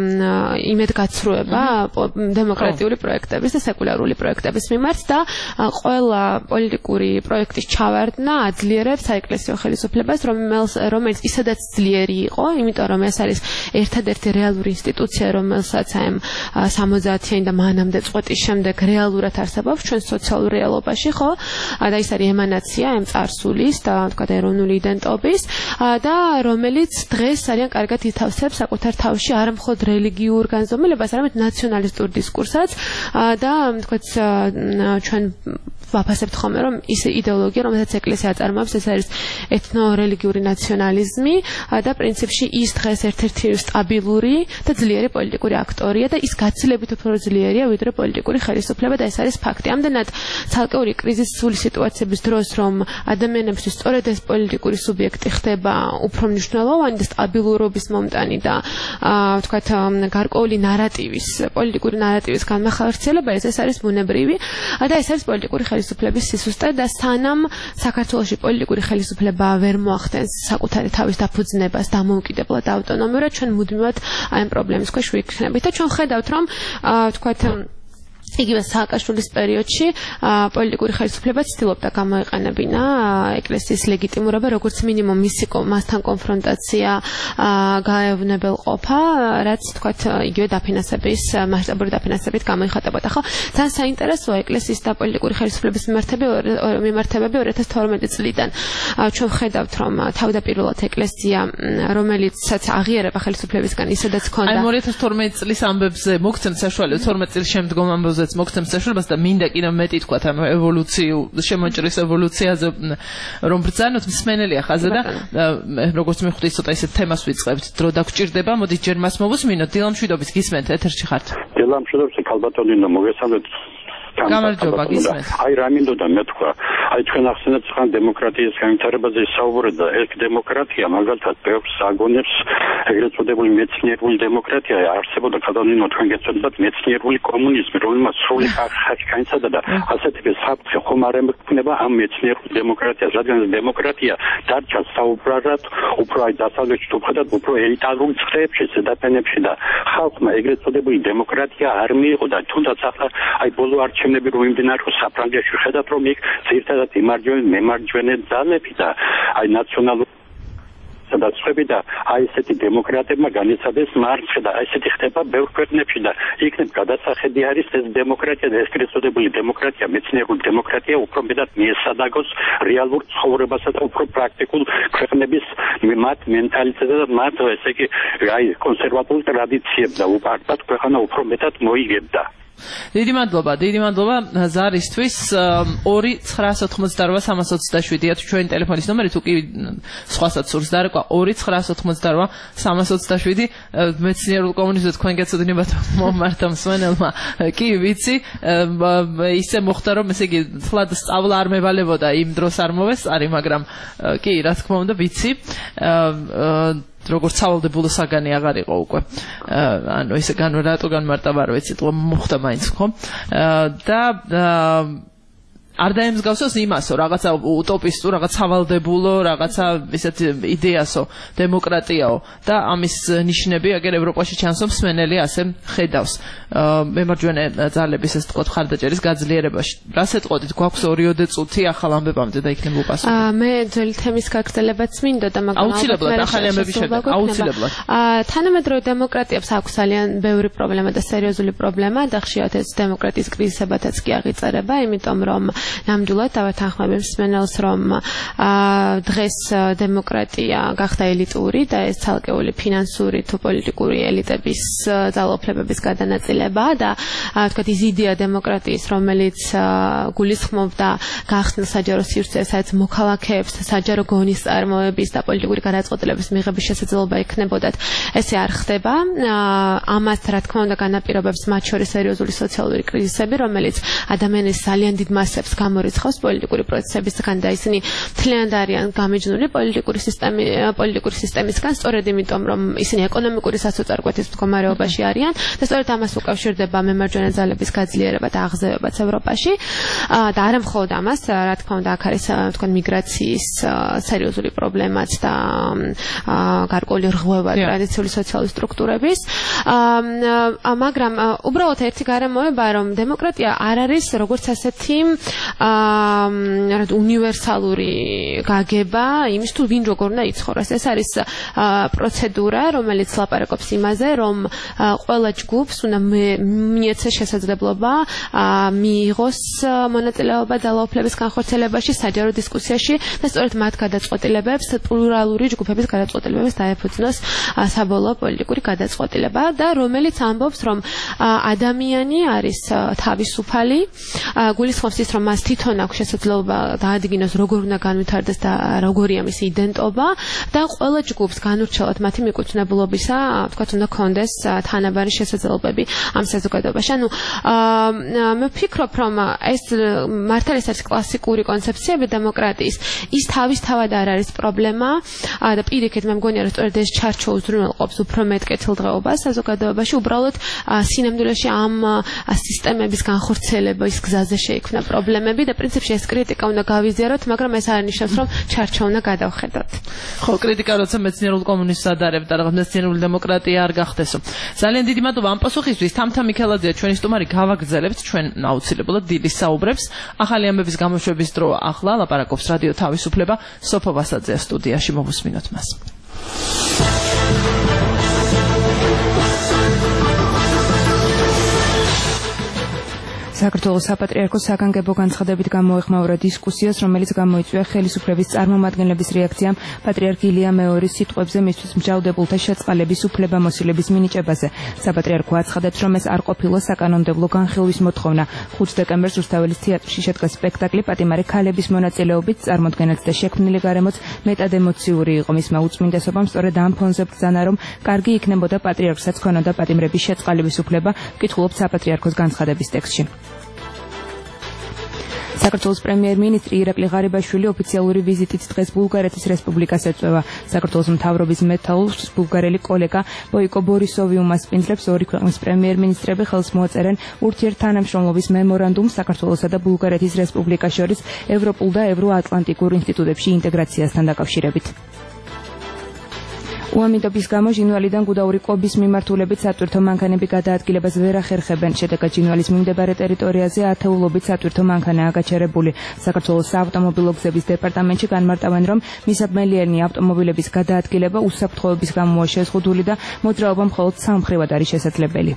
იმედგაცრუება დემოკრატიული პროექტების და სეკულარული პროექტების მიმართ და ყველა პოლიტიკური პროექტის ჩავარდნა აძლიერებს საეკლესიო ხელისუფლებას, რომელიც ისედაც ძლიერი იყო, იმიტომ რომ ეს არის ერთადერთი რეალური ინსტიტუცია, რომელსაც ამ სამოცდაათიანი და მანამდე წყვეტის შემდეგ რეალურად არსებობს ჩვენ სოციალურ რეალობაში, ხო? და ის არის ემანაცია ამ წარსულის და თქვათ ეროვნული იდენტობის და რომელიც დღეს ძალიან კარგად ითავსებს საკუთარ თავში არა მხოლოდ მხოლოდ რელიგიურ განზომილებას, არამედ ნაციონალისტურ დისკურსაც და თქვათ ჩვენ ვაფასებთ ხოლმე რომ ის იდეოლოგია რომელსაც ეკლესია აწარმოებს ეს არის ეთნო-რელიგიური ნაციონალიზმი და პრინციპში ის დღეს ერთ-ერთი სტაბილური და ძლიერი პოლიტიკური აქტორია და ის გაცილებით უფრო ძლიერია ვიდრე პოლიტიკური ხელისუფლება და ეს არის ფაქტი. ამდენად ცალკეული კრიზისული სიტუაციების დროს რომ ადამიანებისთვის სწორედ ეს პოლიტიკური სუბიექტი ხდება უფრო მნიშვნელოვანი და სტაბილურობის მომტანი და ვთქვათ გარკვეული ნარატივის პოლიტიკური ნარატივის განმახორციელება ეს არის ბუნებრივი და ეს არის პოლიტიკური ხელისუფლების სისუსტე და სანამ საქართველოში პოლიტიკური ხელისუფლება ვერ მოახდენს საკუთარი თავის დაფუძნებას დამოუკიდებლად და ავტონომიურად ჩვენ მუდმივად აი ამ პრობლემის ქვეშ ვიქნებით და ჩვენ ხედავთ რომ ვთქვათ იგივე სააკაშვილის პერიოდში პოლიტიკური ხელისუფლება ცდილობდა გამოეყენებინა ეკლესიის ლეგიტიმურობა როგორც მინიმუმ მისი მასთან კონფრონტაცია გაევნებელყოფა რაც თქვათ იგივე დაფინანსების მასშტაბური დაფინანსებით გამოიხატებოდა ხო ძალიან საინტერესოა ეკლესიის და პოლიტიკური ხელისუფლების მიმართებები ორი ათას თორმეტი წლიდან ჩვენ ხედავთ რომ თავდაპირველად ეკლესია რომელიც აღიარება ხელისუფლებისგან ისედაც ჰქონდა აი ორი ათას თორმეტი წლის ამბებზე მოგცემთ საშუალებას თორმეტ წლის შემდგომ ამბებზე მოგცემთ საშუალებას და მინდა კიდევ მეტი თქვათ ამ ევოლუციურ შემოჭრის ევოლუციაზე რომ ბრძანოთ მსმენელია ხაზე და როგორც მივხვდით ცოტა ისეთ თემას ვიწყებთ დრო დაგჭირდება მოდით ჯერ მას მოვუსმინოთ დილამშვიდობის გისმენთ ეთერში ხართ დილამშვიდობის ქალბატონინო მოგესალმებით გამარჯობა გისმენთ აი რა მინდოდა მე თქვა აი ჩვენ ახსენეთ ხან დემოკრატიის განვითარებაზე საუბრობთ და ეს დემოკრატია მაგალითად ბევრს აგონებს ეგრეთ წოდებული მეცნიერული დემოკრატია არსებობდა კადონინო თქვენ გეცოდებათ მეცნიერული კომუნიზმი რომელმაც სრული ხარჯი განიცადა და ასეთი საფრთხე ხომ არ ემქნება ამ მეცნიერულ დემოკრატიას რადგან დემოკრატია დარჩა საუბრად უფრო აი დასავლეთში თუ ვხედავთ უფრო ელიტარულ წრეებში ზედაფენებში და ხალხმა ეგრეთ წოდებული დემოკრატია არ მიიღო და თუნდაც ახლა აი ბოლო არჩევნები რომ იმდინარეო საფრანგეთში ხედავთ რომ იქ ძირითადად იმარჯვენ მემარჯვენე ძალები და აი ნაციონალური სადაცვები და აი ესეთი დემოკრატებმა განიცადეს მარცხი და აი ესეთი ხდება ბევრ ქვეყნებში და იქნებ გადასახედი არის ეს დემოკრატია და ეს კრიტიკული დემოკრატია მეცნიერული დემოკრატია უფრო მეტად მიესადაგოს რეალურ ცხოვრებასა და უფრო პრაქტიკულ ქვეყნების მათ მენტალიტეტსა და მათ ესე იგი აი კონსერვატულ ტრადიციებს და უპარტად ქვეყანა უფრო მეტად მოიგებდა დიდი მადლობა, დიდი მადლობა ზარისთვის ორი ცხრაასი ოთხმოცდარვა სამას ოცდაშვიდია თუ ჩვენი ტელეფონის ნომერი თუ კი სხვასაც სურს დარეკვა ორი ცხრაასი ოთხმოცდარვა სამას ოცდაშვიდი მეცნიერულ კომუნიზმზე თქვენ გეცოდინებათ მომართა მსმენელმა კი ვიცი ისე მოხდა რომ ესე იგი თლად სწავლა არ მევალებოდა იმ დროს არ მოვესწარი მაგრამ კი რა თქმა უნდა ვიცი როგორც სავალდებულო საგანი აღარ იყო უკვე. ანუ ესე განო რატო განმარტავ არ ვიცი, თქო მოხდა მაინც ხო? და არ დაემსგავსოს იმასო, რაღაცა უტოპისტურ, რაღაც სავალდებულო, რაღაცა ისეთ იდეასო, დემოკრატიაო და ამის ნიშნები აგერ ევროპაში ჩანს, რომ მსმენელი ასე ხედავს. მემარჯვენე ძალების ეს თქო ხარდაჭერის გაძლიერებაში. რას ეტყოდით? გვაქვს ორიოდე წუთი ახალ ამბებამდე და იქნება უპასუხო. მე ძველი თემის გაგრძელებაც მინდოდა, მაგრამ აუცილებლად ახალი ამბების შემდეგ, აუცილებლად. თანამედროვე დემოკრატიებს აქვს ძალიან ბევრი პრობლემა და სერიოზული პრობლემა და ხშირად ეს დემოკრატიის კრიზისებათაც კი აღიწერება, იმიტომ რომ ნამდვილად დავეთანხმებთ მსმენელს რომ დღეს დემოკრატია გახდა ელიტური და ეს ცალკეული ფინანსური თუ პოლიტიკური ელიტების ძალაუფლებების გადანაწილება და თქვათ ის იდეა დემოკრატიის რომელიც გულისხმობდა გახსნილ საჯარო სივრცეს სადაც მოქალაქეებს საჯარო გონის წარმოების და პოლიტიკური გადაწყვეტილების მიღების შესაძლებლობა ექნებოდათ ესე არ ხდება ამას რა თქმა უნდა განაპირობებს მათ შორის სერიოზული სოციალური კრიზისები რომელიც ადამიანის ძალიან დიდ მასებს გამორიცხავს პოლიტიკური პროცესებისგან და ისინი მთლიანად არიან გამიჯნული პოლიტიკური სისტემი პოლიტიკური სისტემისგან სწორედ იმიტომ რომ ისინი ეკონომიკური სასოწარკვეთის მდგომარეობაში არიან და სწორედ ამას უკავშირდება მემარჯვენე ძალების გაძლიერება და აღზევებაც ევროპაში და არა მხოლოდ ამას რა თქმა უნდა აქ არის თქვენ მიგრაციის სერიოზული პრობლემაც და გარკვეული რღვევა ტრადიციული სოციალური სტრუქტურების მაგრამ უბრალოდ ერთი გარემოება რომ დემოკრატია არ არის როგორც ასეთი აა უნივერსალური გაგება იმის თუ ვინ როგორ უნდა იცხოვროს. ეს არის პროცედურა, რომელიც ლაპარაკობს იმაზე, რომ ყველა ჯგუფს უნდა მიეცეს შესაძლებლობა მიიღოს მონაწილეობა ძალაუფლების განხორციელებაში, საჯარო დისკუსიაში და სწორედ მათ გადაწყვეტილებებს, პლურალური ჯგუფების გადაწყვეტილებებს დაეფუძნოს საბოლოო პოლიტიკური გადაწყვეტილება და რომელიც ამბობს, რომ ადამიანი არის თავისუფალი, გულისხმობს ის, რომ მას თვითონ აქვს შესაძლებლობა დაადგინოს, როგორ უნდა განვითარდეს და როგორია მისი იდენტობა და ყველა ჯგუფს განურჩევლად მათი მიკუთვნებულობისა, თქვათ, უნდა კონდეს თანაბარი შესაძლებლობები ამ საზოგადოებაში. ანუ მე ვფიქრობ, რომ ეს მართალ ეს არის კლასიკური კონცეფციები დემოკრატიის. ის თავისთავად არ არის პრობლემა და პირიქით მე მგონია, რომ სწორედ ეს ჩარჩო უზრუნველყოფს უფრო მეტ კეთილდღეობას საზოგადოებაში. უბრალოდ სინამდვილეში ამ სისტემების განხორციელების გზაზე შეიქმნა პრობლემები და პრინციპში ეს კრიტიკა უნდა გავიზიაროთ, მაგრამ ეს არ ნიშნავს, რომ ჩარჩო უნდა გადავხედოთ. ხო, კრიტიკა როცა მეცნიერულ კომუნისტს ადარებ და რაღაც მეცნიერული დემოკრატია არ გახდესო. ძალიან დიდი მადლობა ამ პასუხისთვის. თამთა მიქელაძეა ჩვენი სტუმარი, გავაგრძელებთ ჩვენ აუცილებლად დილის საუბრებს. ახალი ამბების გამოშვების დრო ახლა ლაპარაკობს რადიო თავისუფლება. სოფო ვასაძეა სტუდიაში, მოვუსმინოთ მას. საქართველოს საპატრიარქოს საგანგებო განცხადებით გამოეხმაურა დისკუსიას, რომელიც გამოიწვია ხელისუფლების წარმომადგენლების რეაქციამ პატრიარქ ილია მეორის სიტყვებზე მისთვის მსჯავრდებულთა შეწყალების უფლებამოსილების მინიჭებაზე. საპატრიარქო აცხადებს, რომ ეს არ ყოფილა საკანონმდებლო განხილვის მოთხოვნა. ხუთი დეკემბერს რუსთაველის თეატრში შედგა სპექტაკლი პატიმარი ქალების მონაწილეობით, წარმოდგენაც და შექმნილი გარემოც მეტად ემოციური იყო. მისმა უწმინდესობამ სწორედ ამ ფონზე ბრძანა, რომ კარგი იქნებოდა პატრიარქსაც ქონოდა პატიმრების შეწყალების უფლება, ვკითხულობთ საპატრიარქოს განცხადების ტექსტში. საქართველოს პრემიერ-მინისტრი ირაკლი ღარიბაშვილი ოფიციალური ვიზიტით დღეს ბულგარეთის რესპუბლიკას ეწვევა. საქართველოს მთავრობის მეთაურს ბულგარელი კოლეგა ბოიკო ბორისოვი უმასპინძლებს, ორი ქვეყნის პრემიერ-მინისტრები ხელს მოაწერენ ურთიერთთანამშრომლობის მემორანდუმს საქართველოსა და ბულგარეთის რესპუბლიკას შორის ევროპულ და ევროატლანტიკურ ინსტიტუტებში ინტეგრაციასთან დაკავშირებით. უამინდობის გამო ჟინვალიდან გუდაური კვების მიმართულებით სატვირთო მანქანები გადაადგილებას ვერ ახერხებენ. შედეგად ჟინვალის მიმდებარე ტერიტორიაზე ათეულობით სატვირთო მანქანაა გაჩერებული. საქართველოს საავტომობილო გზების დეპარტამენტში განმარტავენ, რომ მისაბმელიანი ავტომობილების გადაადგილება უსაფრთხოების გამოა შეზღუდული და მოძრაობა მხოლოდ სამხრივად არის შესაძლებელი.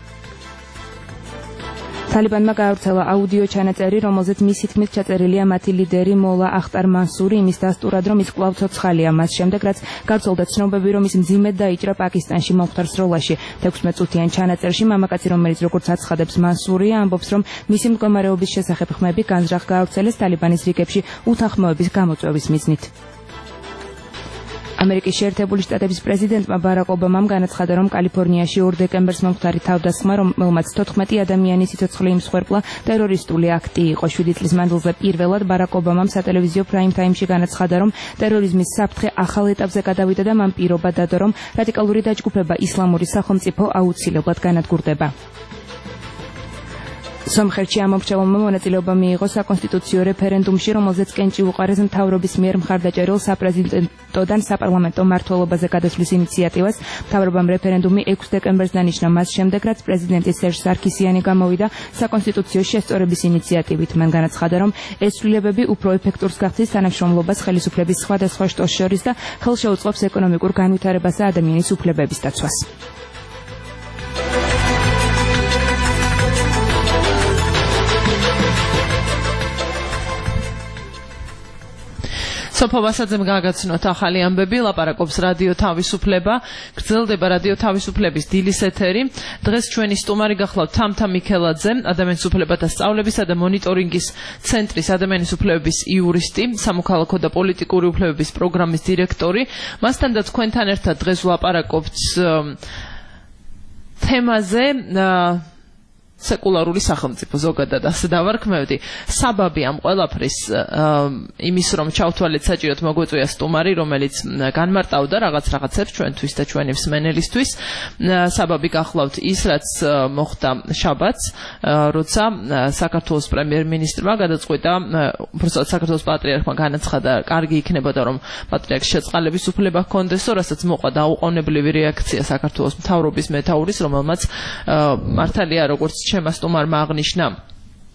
თალიბანმა გაავრცელა აუდიო ჩანაწერი, რომელზეც მისი თქმით ჩაწერილია მათი ლიდერი მოლა ახტარ მანსური იმის დასტურად, რომ ის კვლავ ცოცხალია. მას შემდეგ, რაც გავრცელდა ცნობები, რომ ის მძიმედ დაიჭრა პაკისტანში მომხდარ სროლაში. თექვსმეტ წუთიან ჩანაწერში მამაკაცი, რომელიც როგორც აცხადებს მანსურია, ამბობს, რომ მისი მდგომარეობის შესახებ ხმები განზრახ გაავრცელეს თალიბანის რიგებში უთანხმოების გამოწვევის მიზნით. ამერიკის შეერთებული შტატების პრეზიდენტმა ბარაკ ობამამ განაცხადა, რომ კალიფორნიაში ორ დეკემბერს მომხდარი თავდასხმა, რომელმაც თოთხმეტი ადამიანის სიცოცხლე იმსხვერპლა, ტერორისტული აქტი იყო. შვიდი წლის მანძილზე პირველად ბარაკ ობამამ სატელევიზიო პრაიმ ტაიმში განაცხადა, რომ ტერორიზმის საფრთხე ახალ ეტაპზე გადავიდა და მან პირობა დადო, რომ რადიკალური დაჯგუფება ისლამური სახელმწიფო აუცილებლად განადგურდება. სომხეთში ამ მომრჩევლმა მონაწილეობა მიიღო საკონსტიტუციო რეფერენდუმში, რომელზეც კენჭი უყარეს მთავრობის მიერ მხარდაჭერილ საპრეზიდენტოდან საპარლამენტო მმართველობაზე გადასვლის ინიციატივას. მთავრობამ რეფერენდუმი ექვსი დეკემბერს დანიშნა, მას შემდეგ, რაც პრეზიდენტი სერჟ სარქისიანი გამოვიდა საკონსტიტუციო შესწორების ინიციატივით. მან განაცხადა, რომ ეს ცვლილებები უფრო ეფექტურს გახდის თანამშრომლობას ხელისუფლების სხვადასხვა შტოს შორის და ხელშეუწყობს ეკონომიკურ განვითარებას და ადამიანის უფლებების დაცვას. სოფო ვასაძემ გააგაცნოთ ახალი ამბები, ლაპარაკობს რადიო თავისუფლება, გრძელდება რადიო თავისუფლების დილის ეთერი. დღეს ჩვენი სტუმარი გახლავთ თამთა მიქელაძე, ადამიანის უფლებათა სწავლებისა და მონიტორინგის ცენტრის ადამიანის უფლებების იურისტი, სამოქალაქო და პოლიტიკური უფლებების პროგრამის დირექტორი. მასთან და თქვენთან ერთად დღეს ვლაპარაკობთ თემაზე სეკულარული სახელმწიფო ზოგადად ასე დავარქმევდი. საბაბი ამ ყველაფრის იმის, რომ ჩავთვალეთ საჭიროდ მოგვეწვია სტუმარი, რომელიც განმარტავდა რაღაც რაღაცებს ჩვენთვის და ჩვენი მსმენელისთვის. საბაბი გახლავთ ის, რაც მოხდა შაბათს, როცა საქართველოს პრემიერ-მინისტრმა გადაწყვიტა, უბრალოდ საქართველოს პატრიარქმა განაცხადა, კარგი იქნებოდა, რომ პატრიარქს შეწყალების უფლება ჰქონდესო, რასაც მოყვა დაუყოვნებლივი რეაქცია საქართველოს მთავრობის მეთაურის, რომელმაც მართალია როგორც ჩემს სტუმარმა აღნიშნა,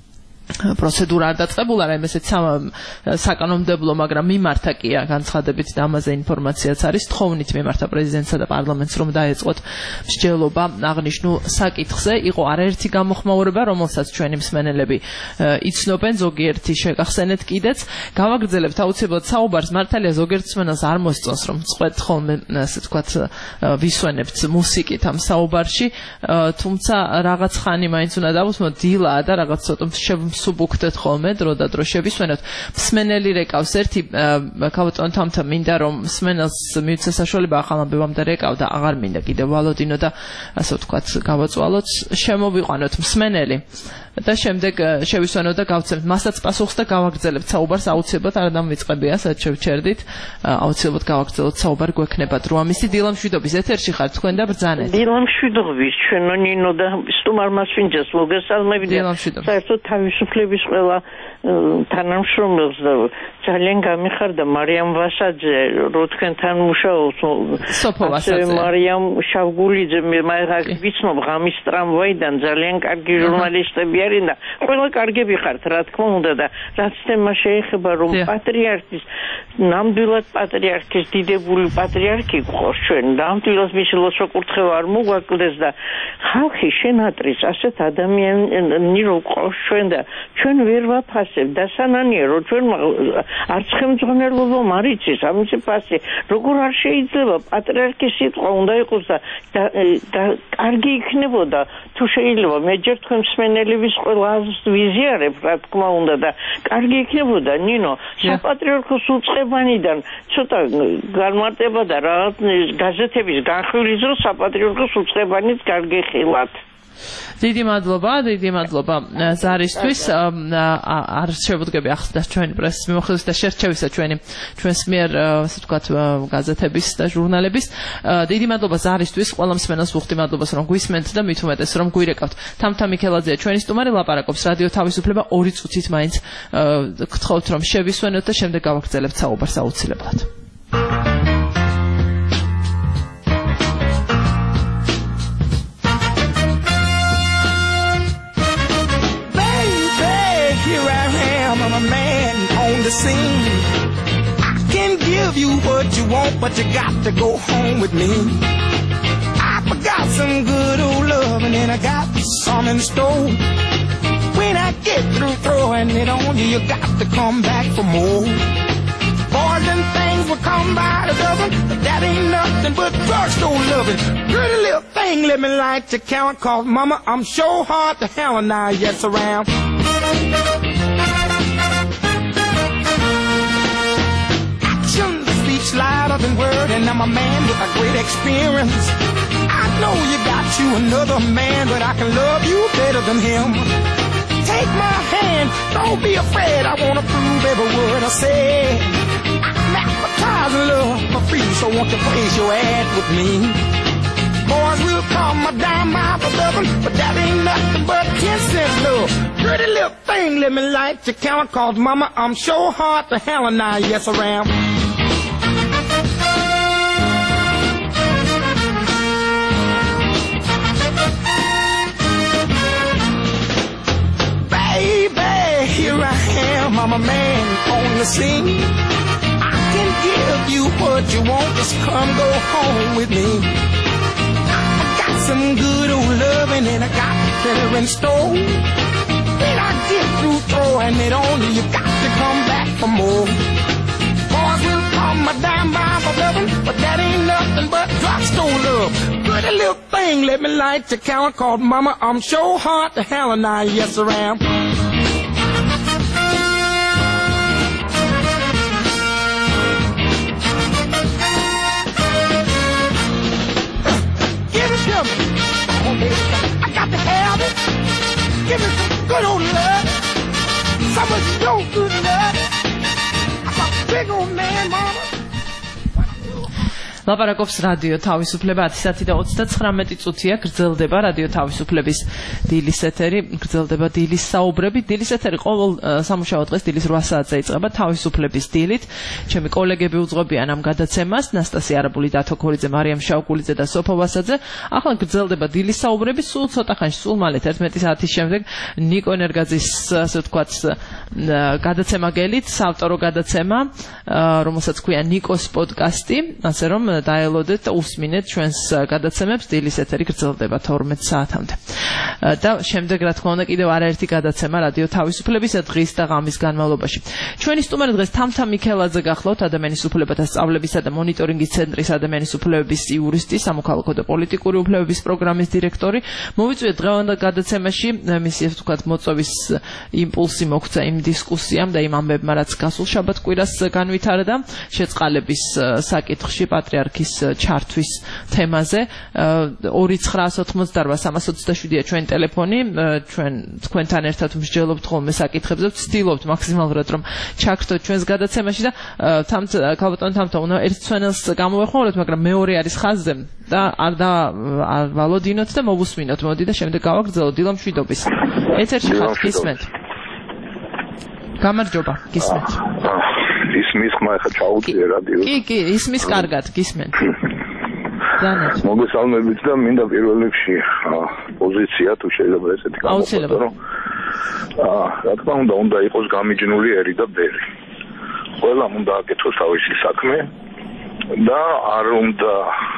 პროცედურა არ დაწყებულა, რა იმესაც საკანონმდებლო, მაგრამ მიმართა კია განცხადებით და ამაზე ინფორმაციაც არის, თხოვნით მიმართა პრეზიდენტსა და პარლამენტს, რომ დაეწყოთ მსჯელობა აღნიშნულ საკითხზე. იყო არაერთი გამოხმაურება, რომელსაც ჩვენი მსმენელები იცნობენ, ზოგიერთი შეგახსენეთ კიდეც. გავაგრძელებთ აუცილებლად საუბარს, მართალია ზოგიერთ მსმენელს არ მოსწონს, რომ წყვეთ ხოლმე, ასე ვთქვათ, ვისვენებთ მუსიკით ამ საუბარში, თუმცა რაღაც ხანი მაინც უნდა დავუსმოთ, დილაა და რაღაც ცოტა სუბუქდეთ ხოლმე დრო და დრო შევისვენოთ. მსმენელი რეკავს ერთი ქავატონ თამთა მინდა რომ მსმენელს მივცე საშუალება ახალ ამბებამდე რეკავდა, აღარ მინდა კიდევ ვალოდინო და ასე ვთქვათ გავაწვალოთ, შემოვიყვანოთ მსმენელი და შემდეგ შევისვენოთ და გავცემთ მასაც პასუხს და გავაგრძელებთ საუბარს. აუცილებლად არადამ ვიწყებია, სადაც შევჩერდით, აუცილებლად გავაგრძელოთ საუბარი, გვექნება დრო ამისი. დილა მშვიდობის ეთერში ხართ თქვენ და ბრძანეთ. დილა მშვიდობის, ჩვენო ნინო და სტუმარ მასვინჯას მოგესალმებით. საერთოდ თავისუფლების ყველა თანამშრომელს და ძალიან გამიხარდა მარიამ ვასაძე, რო თქვენთან მუშაობს. სოფო ვასაძე. მარიამ შავგულიძე, მე მაგ ვიცნობ ღამის ტრამვაიდან, ძალიან კარგი ჟურნალისტები არიან და ყველა კარგები ხართ, რა თქმა უნდა და რაც თემა შეეხება, რომ პატრიარქის, ნამდვილად პატრიარქის დიდებული პატრიარქი გყავს ჩვენ, ნამდვილად მისი ლოცვა-კურთხევა არ მოგვაკლდეს და ხალხი შენატრის ასეთ ადამიანები რო გყავს ჩვენ და ჩვენ ვერ ვაფასებ დასანანია რომ ჩვენ არც ხელმძღვანელობა მარიცის ამისი ფასი როგორ არ შეიძლება პატრიარქის სიტყვა უნდა იყოს და კარგი იქნებოდა თუ შეიძლება მე ჯერ თქვენ მსმენელების ყველა აზრს ვიზიარებ რა თქმა უნდა და კარგი იქნებოდა ნინო საპატრიარქოს უწყებანიდან ცოტა განმარტება და რაღაც გაზეთების განხილვის დროს საპატრიარქოს უწყებანიც გარგეხილათ. დიდი მადლობა, დიდი მადლობა ზარისთვის. არ შევუდგები ახლა ჩვენი პრესის მიმოხილვის და შერჩევისა ჩვენი ჩვენს მიერ, ასე ვთქვათ, გაზეთების და ჟურნალების. დიდი მადლობა ზარისთვის, ყველა მსმენელს ვუხდი მადლობას, რომ გვისმენთ და მით უმეტეს რომ გვირეკავთ. თამთა მიქელაძეა ჩვენი სტუმარი, ლაპარაკობს რადიო თავისუფლება ორი წუთით მაინც გთხოვთ რომ შევისვენოთ და შემდეგ გავაგრძელებთ საუბარს აუცილებლად. I'm a man on the scene. I can give you what you want, but you got to go home with me. I forgot some good old love, and then I got some in store. When I get through throwing it on you, you got to come back for more. Boys and things will come by the dozen, but that ain't nothing but drugstore loving. Pretty little thing, let me like to count, cause mama, I'm sure hard to hell now, yes around. Speech louder than word, and I'm a man with a great experience. I know you got you another man, but I can love you better than him. Take my hand, don't be afraid, I wanna prove every word I say. I'm advertising love for free, so won't you place your ad with me? Boys will call my dime my beloved, but that ain't nothing but ten cent love. Pretty little thing, let me light your count, cause mama, I'm sure hard to hell and I, yes I am. Here I am, I'm a man on the scene. I can give you what you want, just come go home with me. I got some good old loving and I got better in store. When I get through throwing it on you, you got to come back for more. Boys will call my dime by my loving, but that ain't nothing but drugstore love. Pretty little thing, let me light your count, called mama, I'm sure hard to hell and I, yes I am. I got to have it. Give me some good old love. Some of your good love. I'm a big old man, mama. ლაპარაკობს რადიო თავისუფლება ათი საათი და ოცდათხრამეტი წუთია გრძელდება რადიო თავისუფლების დილის ეთერი გრძელდება დილის საუბრები დილის ეთერი ყოველ სამუშაო დღეს დილის რვა საათზე იწყება თავისუფლების დილით ჩემი კოლეგები უძღვებიან ამ გადაცემას ნასტასია არაბული დათო ქორიძე მარიამ შაუკულიძე და სოფო ვასაძე ახლა გრძელდება დილის საუბრები სულ ცოტა ხანში სულ მალე თერთმეტი საათის შემდეგ ნიკო ენერგაძის ასე ვთქვათ გადაცემა გელით საავტორო გადაცემა რომელსაც ქვია ნიკოს პოდკასტი ასე რომ დაელოდეთ და უსმინეთ ჩვენს გადაცემებს დილის ეთერი გრძელდება თორმეტ საათამდე და შემდეგ რა თქმა უნდა კიდევ არაერთი გადაცემა რადიო თავისუფლებისა დღის და ღამის განმავლობაში ჩვენი სტუმარი დღეს თამთა მიქელაძე გახლავთ ადამიანის უფლებათა სწავლებისა და მონიტორინგის ცენტრის ადამიანის უფლებების იურისტი სამოქალაქო და პოლიტიკური უფლებების პროგრამის დირექტორი მოვიწვიეთ დღევანდელ გადაცემაში მისი ასე ვთქვათ მოწვევის იმპულსი მოგვცა იმ დისკუსიამ და იმ ამბებმა რაც გასულ შაბათ კვირას განვითარდა შეწყალების საკითხში პატრიარქის ჩართვის თემაზე ორი ცხრა ოცდაოთხმოცდარვა სამას ოცდაშვიდია ჩვენ ტელეფონი ჩვენ თქვენთან ერთად მსჯელობთ ხოლმე საკითხებზე ვცდილობთ მაქსიმალურად რომ ჩაგრთოთ ჩვენს გადაცემაში და თამთა ქალბატონ თამთა უნდა ერთ ცვენელს გამოვეხმაუროთ მაგრამ მეორე არის ხაზზე და არ და არ ვალოდინოთ და მოვუსმინოთ მოდი და შემდეგ გავაგრძელოთ დილა მშვიდობის ეთერში ხართ გისმენთ გამარჯობა გისმენთ ისმის ხმა ხა ჩაუწია რადიო კი კი ისმის კარგად გისმენთ ზანეთ მოგესალმებით და მინდა პირველ რიგში პოზიცია თუ შეიძლება ესეთი გამოვხატო რომ აა რა თქმა უნდა უნდა იყოს გამიჯნული ერი და ბერი ყველამ უნდა აკეთოს თავისი საქმე და არ უნდა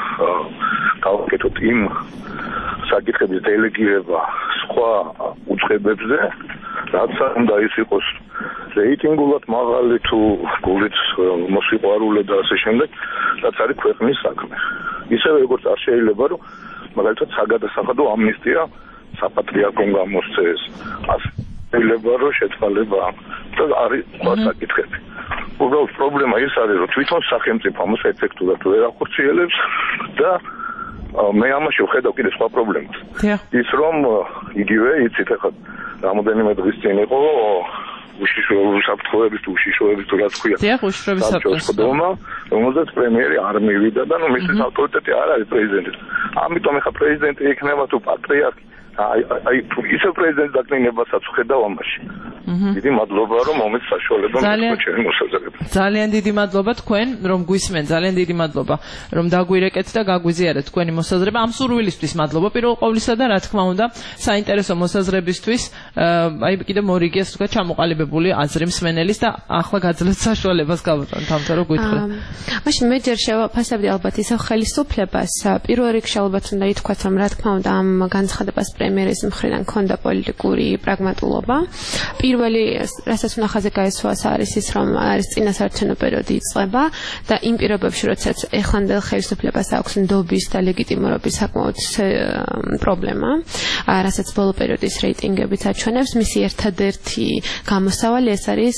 გავაკეთოთ იმ საკითხების დელეგირება სხვა უწყებებზე რაც უნდა ის იყოს რეიტინგულად მაღალი თუ გულით მოსიყვარულე და ასე შემდეგ რაც არის ქვეყნის საქმე ისევე როგორც არ შეიძლება რომ მაგალითად საგადასახადო ამნისტია საპატრიარქომ გამოსცეს ასე შეიძლება რომ შეცვალება და არის სხვა საკითხები უბრალოდ პრობლემა ის არის რომ თვითონ სახელმწიფო ამას ეფექტურად ვერ ახორციელებს და მე ამაში ვხედავ კიდე სხვა პრობლემას ის რომ იგივე იცით ახლა რამოდენიმე დღის წინ იყო უშიშროების საფრთხეების თუ უშიშროების თუ რაც ქვია დიახ უშიშროების საფრთხეობა რომელზეც პრემიერი არ მივიდა და ნუ მისთვის ავტორიტეტი არ არის პრეზიდენტის ამიტომ ახლა პრეზიდენტი იქნება თუ პატრიარქი აი აი თუ ისე პრეზიდენტის დაკნინებასაც ვხედავ ამაში დიდი მადლობა რომ მომეც საშუალება მოგცეთ ჩემი მოსაზრება ძალიან დიდი მადლობა თქვენ რომ გვისმენ ძალიან დიდი მადლობა რომ დაგვირეკეთ და გაგვიზიარეთ თქვენი მოსაზრება ამ სურვილისთვის მადლობა პირველ ყოვლისა და რა თქმა უნდა საინტერესო მოსაზრებისთვის აი კიდე მორიგეს თქვა ჩამოყალიბებული აზრი მსმენელის და ახლა გაძლევთ საშუალებას გავუტანთ თამთა რო გითხრა მაშინ მე ჯერ შევაფასებდი ალბათ ისევ ხელისუფლებას პირველ რიგში ალბათ უნდა ითქვას რომ რა თქმა უნდა ამ განცხადებას პრემიერის მხრიდან ქონდა პოლიტიკური პრაგმატულობა პირველი რასაც უნდა ხაზზე გაესვას არის ის რომ არის წინასაარჩევნო პერიოდი იწყება და იმ პირობებში როდესაც ეხლანდელ ხელისუფლებას აქვს ნდობის და ლეგიტიმურობის საკმაოდ პრობლემა რასაც ბოლო პერიოდის რეიტინგებიც აჩვენებს მისი ერთადერთი გამოსავალი ეს არის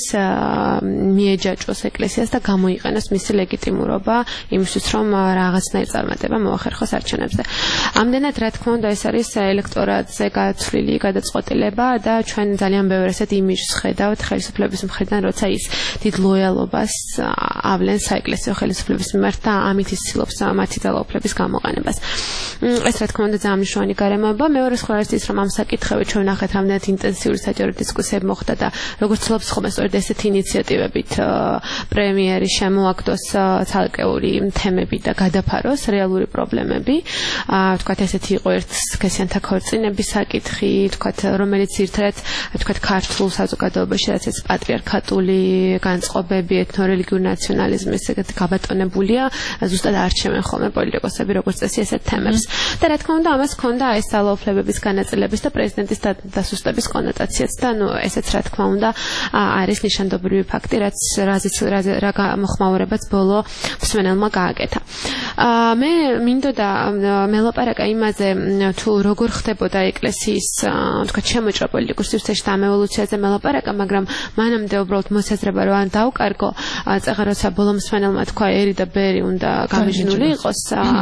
მიეჯაჭვოს ეკლესიას და გამოიყენოს მისი ლეგიტიმურობა იმისთვის რომ რაღაცნაირ წარმატება მოახერხოს არჩევნებზე ამდენად რა თქმა უნდა ეს არის ელექტორატზე გაცვლილი გადაწყვეტილება და ჩვენ ძალიან ბევრ ასეთ იმიჯს ხედავთ ხელისუფლების მხრიდან როცა ის დიდ ლოიალობას ავლენ საეკლესიო ხელისუფლების მიმართ და ამით ისცილობს მათი ძალაუფლების გამოყენებას ეს რა თქმა უნდა ძალიან მნიშვნელოვანი გარემოება მეორე სხვა არის ის რომ ამ საკითხები ჩვენ ნახეთ რამდენად ინტენსიური საჯარო დისკუსიები მოხდა და როგორც ცდილობს ხოლმე სწორედ ესეთი ინიციატივებით პრემიერი შემოაგდოს ცალკეული თემები და გადაფაროს რეალური პრობლემები ვთქვათ ესეთი იყო ერთ სქესიანთა ქორწინების საკითხი ვთქვათ რომელიც ერთად ვთქვათ ქართულ საზოგადოებაში რაც ეს პატრიარქატული განწყობები ეთნორელიგიური ნაციონალიზმის ეგეთი გაბატონებულია ზუსტად არჩევენ ხოლმე პოლიტიკოსები როგორც წესი ესეთ თემებს და რა თქმა უნდა ამას ჰქონდა ეს ძალაუფლებების განაწილების და პრეზიდენტის დასუსტების კონოტაციაც და ნუ ესეც რა თქმა უნდა არის ნიშანდობრივი ფაქტი რაც რაზეც რა მოხმაურებაც ბოლო მსმენელმა გააკეთა მე მინდოდა მელაპარაკა იმაზე თუ როგორ ხდებოდა ეკლესიის თქვა შემოჭრა პოლიტიკურ სივრცეში და ამ ევოლუციაზე მელაპარაკა მაგრამ მანამდე უბრალოდ მოსაზრება რომ დავკარგო წეღა როცა ბოლო მსმენელმა თქვა ერი და ბერი უნდა გამიჯნული იყოს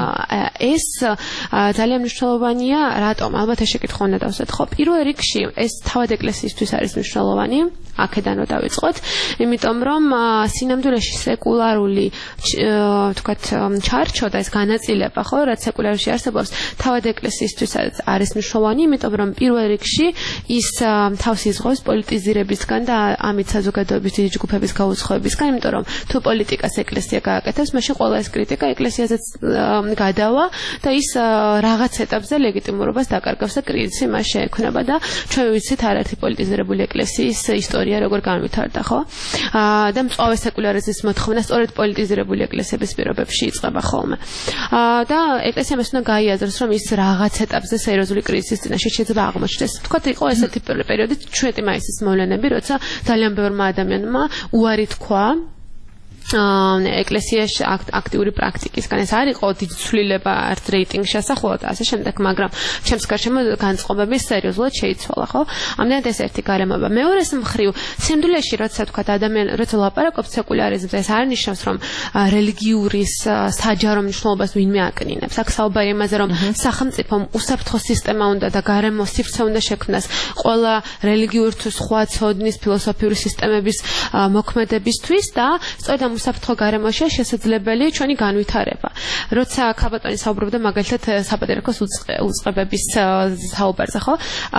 ეს ძალიან მნიშვნელოვანია რატომ ალბათ ეს შეკითხვა უნდა დავსვათ ხო პირველ რიგში ეს თავად ეკლესიისთვის არის მნიშვნელოვანი აქედან რო დავიწყოთ, იმიტომ რომ სინამდვილეში სეკულარული თქვათ ჩარჩო და ეს განაწილება, ხო, რაც სეკულარში არსებობს, თავად ეკლესიისთვისაც არის მნიშვნელოვანი, იმიტომ რომ პირველ რიგში ის თავს იზღავს პოლიტიზირებისგან და ამით საზოგადოების დიდი ჯგუფების გაუცხოებისგან, იმიტომ რომ თუ პოლიტიკას ეკლესია გააკეთებს, მაშინ ყველა ეს კრიტიკა ეკლესიაზეც გადავა და ის რაღაც ეტაპზე ლეგიტიმურობას დაკარგავს და კრიზისი მას შეექმნება და ჩვენ ვიცით არაერთი პოლიტიზირებული ეკლესიის ისტორია როგორ განვითარდა, ხო? და მწვავე სეკულარიზმის მოთხოვნა სწორედ პოლიტიზირებული ეკლესიების პირობებში იწყება ხოლმე. და ეკლესიამ ეს უნდა გაიაზროს, რომ ის რაღაც ეტაპზე სერიოზული კრიზისის წინაშე შეიძლება აღმოჩნდეს. თქვათ, იყო ესეთი პერიოდი, ჩვენი მაისის მოვლენები, როცა ძალიან ბევრმა ადამიანმა უარი თქვა ეკლესიაში აქტიური პრაქტიკისგან. ეს არ იყო დიდი ცვლილება არც რეიტინგში ასახულა და ასე შემდეგ, მაგრამ ჩემს გარშემო განწყობები სერიოზულად შეიცვალა, ხო? ამდენად ეს ერთი გარემოება. მეორეს მხრივ, სინამდვილეში, როცა თქვა ადამიანი, როცა ლაპარაკობს სეკულარიზმზე, ეს არ ნიშნავს, რომ რელიგიურის საჯარო მნიშვნელობას ვინმე აკნინებს. აქ საუბარი იმაზე, რომ სახელმწიფომ უსაფრთხო სისტემა უნდა და გარემო სივრცე უნდა შექმნას ყველა რელიგიურ თუ სხვა ცოდნის ფილოსოფიური სისტემების მოქმედებისთვის და სწორედ ამ უსაფრთხო გარემოში შესაძლებელი ჩვენი განვითარება. როცა ქაბატონი საუბრობდა მაგალითად საპატრიარქოს უწყებების საუბარზე, ხო?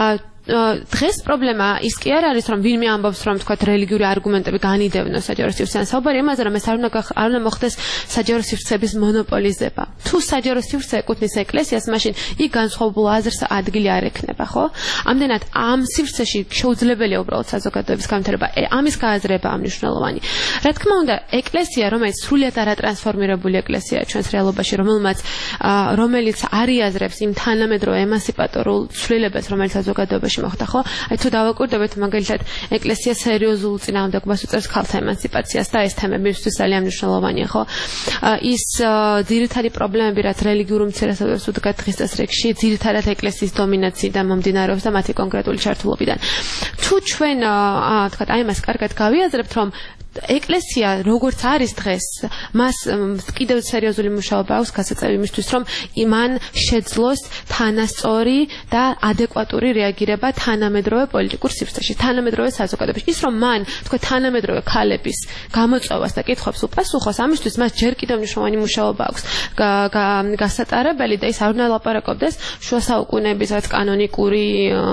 დღეს პრობლემა ის კი არ არის, რომ ვინმე ამბობს, რომ თქვათ რელიგიური არგუმენტები განიდევნოს საჯარო სივრცეთან. საუბარი იმაზე, რომ ეს არ უნდა არ უნდა მოხდეს საჯარო სივრცეების მონოპოლიზება. თუ საჯარო სივრცე ეკუთვნის ეკლესიას, მაშინ იქ განსხვავებულ აზრს ადგილი არ ექნება, ხო? ამდენად ამ სივრცეში შეუძლებელია უბრალოდ საზოგადოების განვითარება. ამის გააზრება მნიშვნელოვანი. რა თქმა უნდა, ეკლესია, რომელიც სრულიად არატრანსფორმირებული ეკლესიაა ჩვენს რეალობაში, რომელმაც რომელიც არ იაზრებს იმ თანამედროვე ემანსიპატორულ ცვლილებებს, რომელიც საზოგადოებაში მოხდა, ხო? აი თუ დავაკვირდებით მაგალითად ეკლესია სერიოზულ წინააღმდეგობას უწევს ქალთა ემანსიპაციას და ეს თემები მისთვის ძალიან მნიშვნელოვანია, ხო? ის ძირითადი პრობლემები, რაც რელიგიურ უმცირესობებს უდგათ დღის წესრიგში, ძირითადად ეკლესიის დომინაციიდან მომდინარეობს და მათი კონკრეტული ჩართულობიდან. თუ ჩვენ თქვათ აი მას კარგად გავიაზრებთ, რომ ეკლესია როგორც არის დღეს, მას კიდევ სერიოზული მუშაობა აქვს გასაწევი იმისთვის, რომ იმან შეძლოს თანასწორი და ადეკვატური რეაგირება თანამედროვე პოლიტიკურ სივრცეში, თანამედროვე საზოგადოებაში. ის რომ მან თქვა თანამედროვე ქალების გამოწვევას და კითხვებს უპასუხოს, ამისთვის მას ჯერ კიდევ მნიშვნელოვანი მუშაობა აქვს გასატარებელი და ის არ უნდა ლაპარაკობდეს შუა საუკუნეების რაც კანონიკური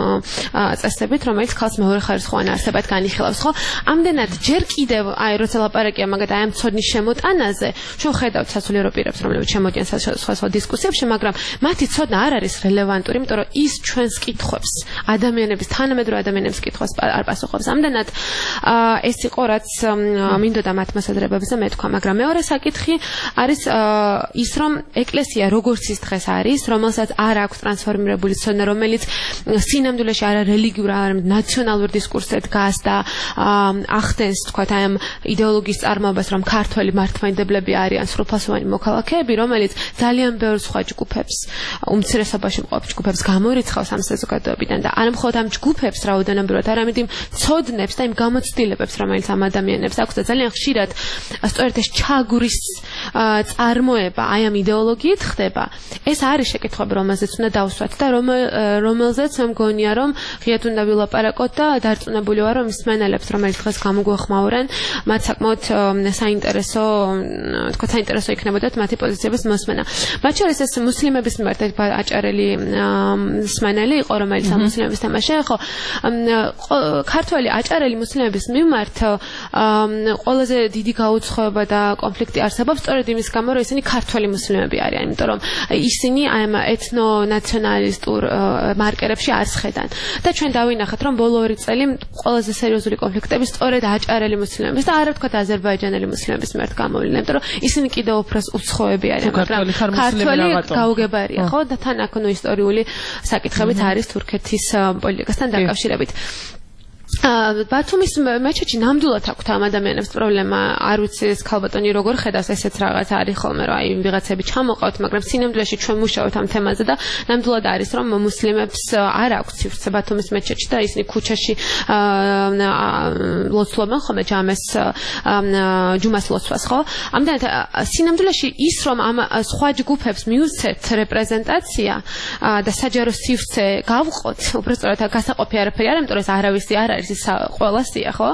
წესებით, რომელიც ქალს მეორე ხარისხოვან არსებად განიხილავს, ხო? ამდენად ჯერ კიდევ აი როცა ლაპარაკია მაგათ აი ამ ცოდნის შემოტანაზე, ჩვენ ხედავთ სასულიერო პირებს, რომლებიც შემოდიან სხვა სხვა დისკუსიებში, მაგრამ მათი ცოდნა არ არის რელევანტური, იმიტომ რომ ის ჩვენს კითხვებს, ადამიანების თანამედროვე ადამიანების კითხვებს არ პასუხობს. ამდენად ეს იყო რაც მინდოდა მათ მოსაზრებებზე მეთქვა, მაგრამ მეორე საკითხი არის ის, რომ ეკლესია როგორც ის დღეს არის, რომელსაც არ აქვს ტრანსფორმირებული ცოდნა, რომელიც სინამდვილეში არა რელიგიურ, არამედ ნაციონალურ დისკურსად დგას და ახდენს, თქვათ, აი ამ იდეოლოგიის წარმოებას, რომ ქართველი მართლმადიდებლები არიან სრულფასოვანი მოქალაქეები, რომელიც ძალიან ბევრ სხვა ჯგუფებს, უმცირესობაში მყოფ ჯგუფებს გამორიცხავს ამ საზოგადოებიდან და არ მხოლოდ ამ ჯგუფებს რაოდენობრივად, არამედ იმ ცოდნებს და იმ გამოცდილებებს, რომელიც ამ ადამიანებს აქვს და ძალიან ხშირად სწორედ ეს ჩაგვრის წარმოება აი ამ იდეოლოგიით ხდება. ეს არის შეკითხვები, რომელზეც უნდა დავსვათ და რომელზეც მე მგონია, რომ ღიად უნდა ვილაპარაკოთ და დარწმუნებული ვარ, რომ ის მენელებს, რომელიც დღეს გამოგვეხმაურენ, მათ საკმაოდ საინტერესო, თქვა საინტერესო იქნებოდათ მათი პოზიციების მოსმენა. მათ შორის ეს მუსლიმების მიმართ აჭარელი მსმენელი იყო, რომელიც ამ მუსლიმების თემაში, ხო, ქართველი აჭარელი მუსლიმების მიმართ ყველაზე დიდი გაუცხოება და კონფლიქტი არსებობს სწორედ იმის გამო, რომ ისინი ქართველი მუსლიმები არიან, იმიტომ რომ ისინი აი ამ ეთნო-ნაციონალისტურ მარკერებში არ სხედან. და ჩვენ დავინახეთ, რომ ბოლო ორი წელი ყველაზე სერიოზული კონფლიქტები სწორედ აჭარელი მუსლიმების და არა ვთქვათ აზერბაიჯანელი მუსლიმების მიმართ გამოვლინდა, იმიტომ რომ ისინი კიდევ უფრო უცხოები არიან, მაგრამ ქართველი გაუგებარია, ხო? და თან აქ ნუ ისტორიული საკითხებიც არის თურქეთის პოლიტიკასთან დაკავშირებით. ბათუმის მეჩეთში ნამდვილად აქვთ ამ ადამიანებს პრობლემა, არ ვიცი ეს ქალბატონი როგორ ხედავს, ესეც რაღაც არის ხოლმე, რომ აი ვიღაცები ჩამოყავთ, მაგრამ სინამდვილეში ჩვენ მუშაობთ ამ თემაზე და ნამდვილად არის, რომ მუსლიმებს არ აქვს სივრცე ბათუმის მეჩეთში და ისინი ქუჩაში ლოცულობენ ხოლმე ჯამეს ჯუმას ლოცვას, ხო? ამდენად სინამდვილეში ის, რომ ამ სხვა ჯგუფებს მიუცეთ რეპრეზენტაცია და საჯარო სივრცე გავყოთ, უბრალოდ გასაყოფი არაფერი არ, იმიტომ რომ ეს არავისი არ არის არის ის ყველასია, ხო?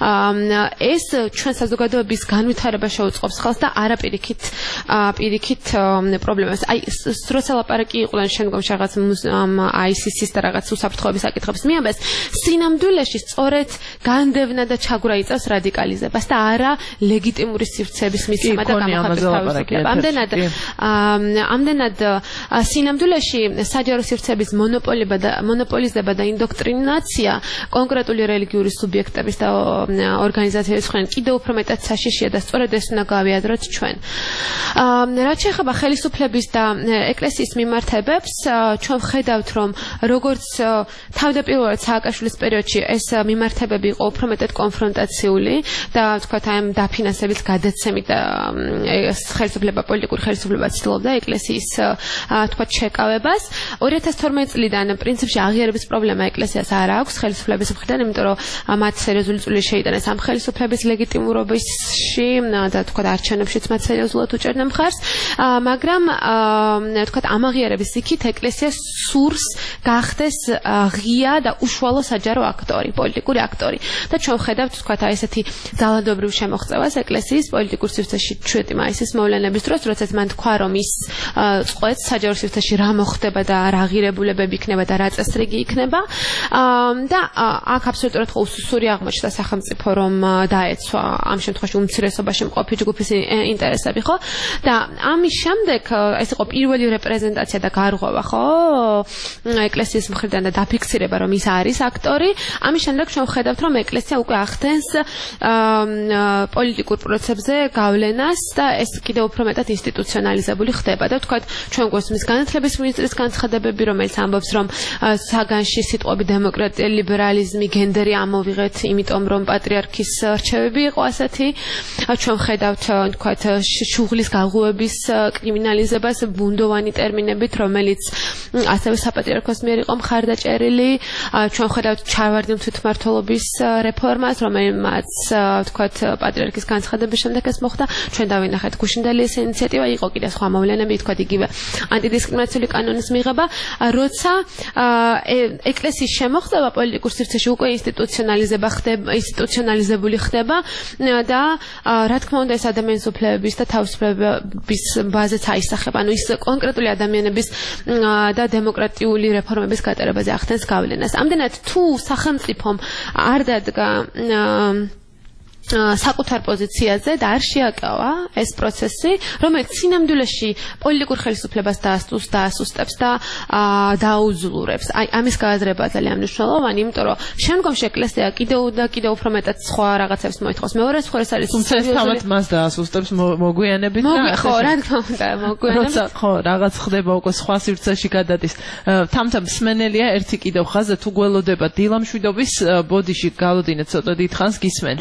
ეს ჩვენ საზოგადოების განვითარება შეუწყობს ხელს და არა პირიქით პირიქით პრობლემას. აი, როცა ლაპარაკი იყვნენ შემდგომში რაღაც აი სის და რაღაც უსაფრთხოების საკითხებს მიაბეს, სინამდვილეში სწორედ განდევნა და ჩაგვრა იწევს რადიკალიზებას და არა ლეგიტიმური სივრცეების მიცემა და გამოხატვის თავისუფლება. ამდენად ამდენად სინამდვილეში საჯარო სივრცეების მონოპოლიზება და მონოპოლიზება და ინდოქტრინაცია კონკრეტული რელიგიური სუბიექტების და ორგანიზაციების მხრიდან კიდევ უფრო მეტად საშიშია და სწორედ ეს უნდა გავიაზროთ ჩვენ. რაც შეეხება ხელისუფლების და ეკლესიის მიმართებებს, ჩვენ ვხედავთ, რომ როგორც თავდაპირველად სააკაშვილის პერიოდში ეს მიმართებები იყო უფრო მეტად კონფრონტაციული და თქვათ აი ამ დაფინანსების გადაცემით და ხელისუფლება პოლიტიკური ხელისუფლება ცდილობდა ეკლესიის თქვათ შეკავებას. ორი ათას თორმეტი წლიდან პრინციპში აღიარების პრობლემა ეკლესიას არ აქვს ხელისუფლების მხრიდან, იმიტომ რომ მათ სერიოზული წვლილი შეიტანეს ამ ხელისუფლების ლეგიტიმურობაში და თქვათ არჩევნებშიც მათ სერიოზულად უჭერდნენ მხარს, მაგრამ თქვათ ამ აღიარების იქით ეკლესია სურს გახდეს ღია და უშუალო საჯარო აქტორი, პოლიტიკური აქტორი. და ჩვენ ვხედავთ თქვათ აი ესეთი ძალადობრივ შემოღწევას ეკლესიის პოლიტიკურ სივრცეში შვიდი მაისის მოვლენების დროს, როდესაც მან თქვა, რომ ის წყვეტს საჯარო სივრცეში რა მოხდება და რა ღირებულებები იქნება და რა წესრიგი იქნება. და აქ აბსოლუტურად უსუსური აღმოჩნდა სახელმწიფო, რომ დაეცვა ამ შემთხვევაში უმცირესობაში მყოფი ჯგუფის ინტერესები, ხო? და ამის შემდეგ ეს იყო პირველი რეპრეზენტაცია და გარღვევა, ხო? ეკლესიის მხრიდან და დაფიქსირება, რომ ის არის აქტორი. ამის შემდეგ ჩვენ ვხედავთ, რომ ეკლესია უკვე ახდენს პოლიტიკურ პროცესებზე გავლენას და ეს კიდევ უფრო მეტად ინსტიტუციონალიზებული ხდება და ვთქვათ, ჩვენ გვესმის განათლების მინისტრის განცხადებები, რომელიც ამბობს, რომ საგანში სიტყვები დემოკრატია, ლიბერალიზმი, გენდერი ამოვიღეთ, იმიტომ რომ პატრიარქის რჩევები იყო ასეთი. ჩვენ ვხედავთ, ვთქვათ, შუღლის გაღუების კრიმინალიზებას ბუნდოვანი ტერმინებით, რომელიც ასევე საპატრიარქოს მიერ იყო მხარდაჭერილი. ჩვენ ვხედავთ ჩავარდნილ თვითმმართველობის რეფორმას, რომელმაც ვთქვათ პატრიარქის განცხადების შემდეგ ეს მოხდა. ჩვენ დავინახეთ გუშინდელის ინიციატივა, იყო კიდე სხვა მოვლენები, ვთქვათ იგივე ანტიდისკრიმინაციული კანონის მიღება, როცა ეკლესიის შემოღწევა პოლიტიკურ სივრცეში უკვე ინსტიტუციონალიზება ხდება, ინსტიტუციონალიზებული ხდება და რა თქმა უნდა ეს ადამიანის უფლებების და თავისუფლების ბაზეც აისახება. ანუ ის კონკრეტული ადამიანების და დემოკრატიული რეფორმების გატარებაზე ახდენს გავლენას. ამდენად თუ სახელმწიფომ არ დადგა საკუთარ პოზიციაზე და არ შეაკავა ეს პროცესი, რომელიც სინამდვილეში პოლიტიკურ ხელისუფლებას დაასუსტებს და ასუსტებს და დაუძლურებს. აი, ამის გააზრება ძალიან მნიშვნელოვანი, იმიტომ რომ შემდგომში ეკლესია კიდევ და კიდევ უფრო მეტად სხვა რაღაცებს მოითხოვს. მეორე სხვა ეს არის თუმცა ეს თავად მას დაასუსტებს მოგვიანებით და ხო, რა თქმა უნდა, მოგვიანებით. ხო, რაღაც ხდება უკვე სხვა სივრცეში გადადის. თამთა მსმენელია ერთი კიდევ ხაზზე თუ გველოდება დილამშვიდობის ბოდიში გავოდინეთ ცოტა დიდხანს გისმენთ.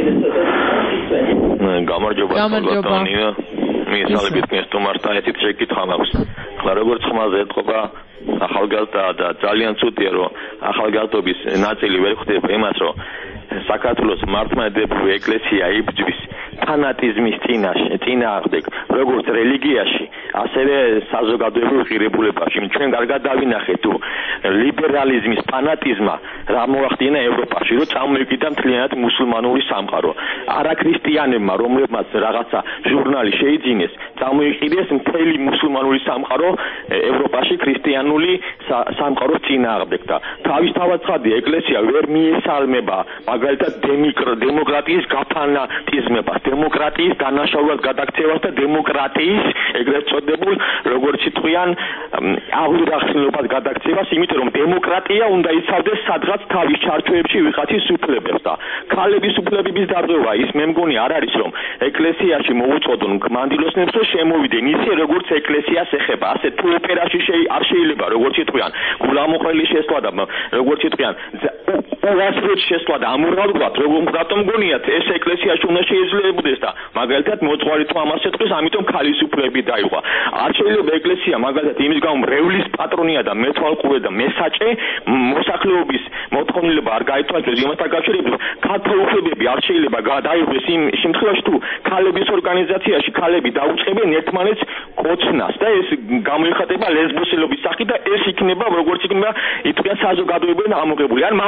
გამარჯობა ბატონო. მისალებით გესტუმართა ესეთ შეკითხვა მაქვს. ხლა როგორც ხმაზე ეთყობა ახალგაზრდა და ძალიან ცუდია რომ ახალგაზრდობის ნაწილი ვერ ხვდება იმას რომ საქართველოს მართლმადიდებლური ეკლესია იბრძვის ფანატიზმის წინაშე, წინააღმდეგ, როგორც რელიგიაში, ასევე საზოგადოებრივ ღირებულებაში. ჩვენ კარგად დავინახეთ თუ ლიბერალიზმის ფანატიზმა რა მოახდინა ევროპაში, რომ წამოიკიდა მთლიანად მუსულმანური სამყარო. არაქრისტიანებმა, რომლებმაც რაღაცა ჟურნალი შეიძინეს, წამოიყიდეს მთელი მუსულმანური სამყარო ევროპაში ქრისტიანული სამყაროს წინააღმდეგ და თავისთავად ცხადია, ეკლესია ვერ მიესალმება მაგალითად დემოკრატიის გაფანატიზმებას, დემოკრატიის დანაშაულად გადაქცევას და დემოკრატიის ეგრეთ წოდებულ როგორც იტყვიან აღურახსნილობას გადაქცევას, იმიტომ რომ დემოკრატია უნდა იცავდეს სადღაც თავის ჩარჩოებში ვიღაცის უფლებებს და ქალების უფლებების დარღვევა ის მე მგონი არ არის რომ ეკლესიაში მოუწოდონ მანდილოსნებს რომ შემოვიდნენ ისე როგორც ეკლესიას ეხება, ასე თუ ოპერაში არ შეიძლება როგორც იტყვიან გულამოყრელი შესვლა და როგორც იტყვიან უასროდ შესვლა და ამორალურად როგორ რატომ გონიათ ეს ეკლესიაში უნდა შეიძლებოდეს და მაგალითად მოწყარი თუ ამას ეთქვის, ამიტომ ქალის უფლები დაიღვა. არ შეიძლება ეკლესია მაგალითად იმის გამო რევლის პატრონია და მეთვალყურე და მესაჭე მოსახლეობის მოთხოვნილება არ გაითვალისწინებს იმასთან გაშორებით ქალთა უფლებები არ შეიძლება გადაიღოს იმ შემთხვევაში თუ ქალების ორგანიზაციაში ქალები დაუწყებენ ერთმანეთს კოცნას და ეს გამოიხატება ლესბოსელობის სახით და ეს იქნება როგორც იქნება ითქვია საზოგადოებრივ ამოღებული. ან მამაკაცები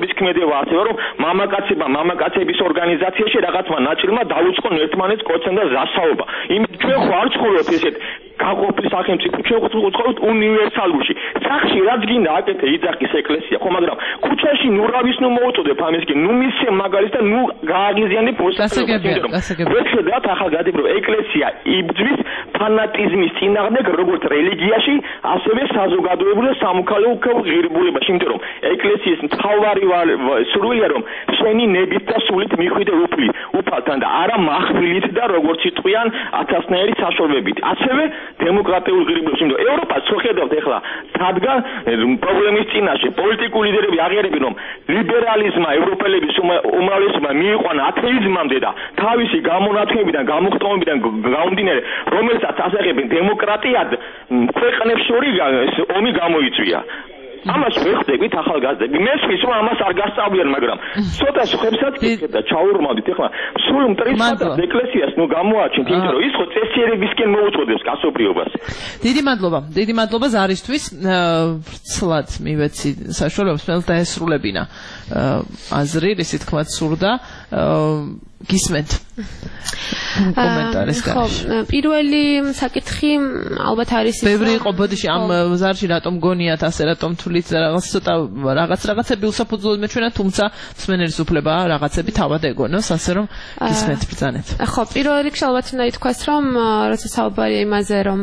მართლობის ქმედება ასევე რომ მამაკაცებმა მამაკაცების ორგანიზაციაში რაღაცმა ნაწილმა დაუწყონ ერთმანეთს კოცენ და ზასაობა. იმით ჩვენ ხო არ ცხოვრობთ ესეთ გაყოფილ სახელმწიფო, ჩვენ ხო ცხოვრობთ უნივერსალურში. სახში რაც გინდა აკეთე იძახის ეკლესია, ხო, მაგრამ ქუჩაში ნუ რავის ნუ მოუწოდებ ამის კი, ნუ მისცე მაგალითს და ნუ გააღიზიანებ მოსახლეობას. ვეცდათ ახალგაზრდა ეკლესია იბძვის ფანატიზმის წინააღმდეგ როგორც რელიგიაში, ასევე საზოგადოებრივ და სამოქალაქო ღირებულებაში, იმიტომ რომ ეკლესიის მთავარი სურვილია რომ შენი ნებით და სულით მიხვიდე უფლი, უფალთან და არა מחვილით და როგორც იტყვიან ათასნაირი საშუალებით. ასევე დემოკრატიულ ღირებულებაში, იმიტომ ევროპას ხო ხედავთ ახლა დადგა პრობლემის წინაშე პოლიტიკური ლიდერები აღიარებენ რომ ლიბერალიზმმა ევროპელების უმრავლესობა მიიყვანა ათეიზმამდე და თავისი გამონათქვამებიდან გამოხტომებიდან გამომდინარე რომელსაც ასახებენ დემოკრატიად ქვეყნებს შორის ომი გამოიწვია. ამას ვეხდებით ახალგაზრდები. მესმის რომ ამას არ გასწავლიან, მაგრამ ცოტა ხებსაც გიქეთ და ჩაურმავდით ახლა სულ მტრისმადად ეკლესიას ნუ გამოაჩინეთ, იმიტომ რომ ის ხო წესიერებისკენ მოუწოდებს კაცობრიობას. დიდი მადლობა. დიდი მადლობა ზარისთვის. ვრცლად მივეცი საშუალებას მელს დაესრულებინა აზრი, რისი თქმაც სურდა. გისმენთ კომენტარის გარშე. ხო, პირველი საკითხი ალბათ არის ის. ბევრი იყო ბოდიში ამ ზარში რატომ გონიათ ასე რატომ თulit რაღაც ცოტა რაღაც რაღაცები უსაფუძვლოდ მეჩვენა, თუმცა მსმენელის უფლება რაღაცები თავად ეგონოს, ასე რომ გისმენთ ბრძანეთ. ხო, პირველ რიგში ალბათ უნდა ითქვას, რომ როცა საუბარია იმაზე, რომ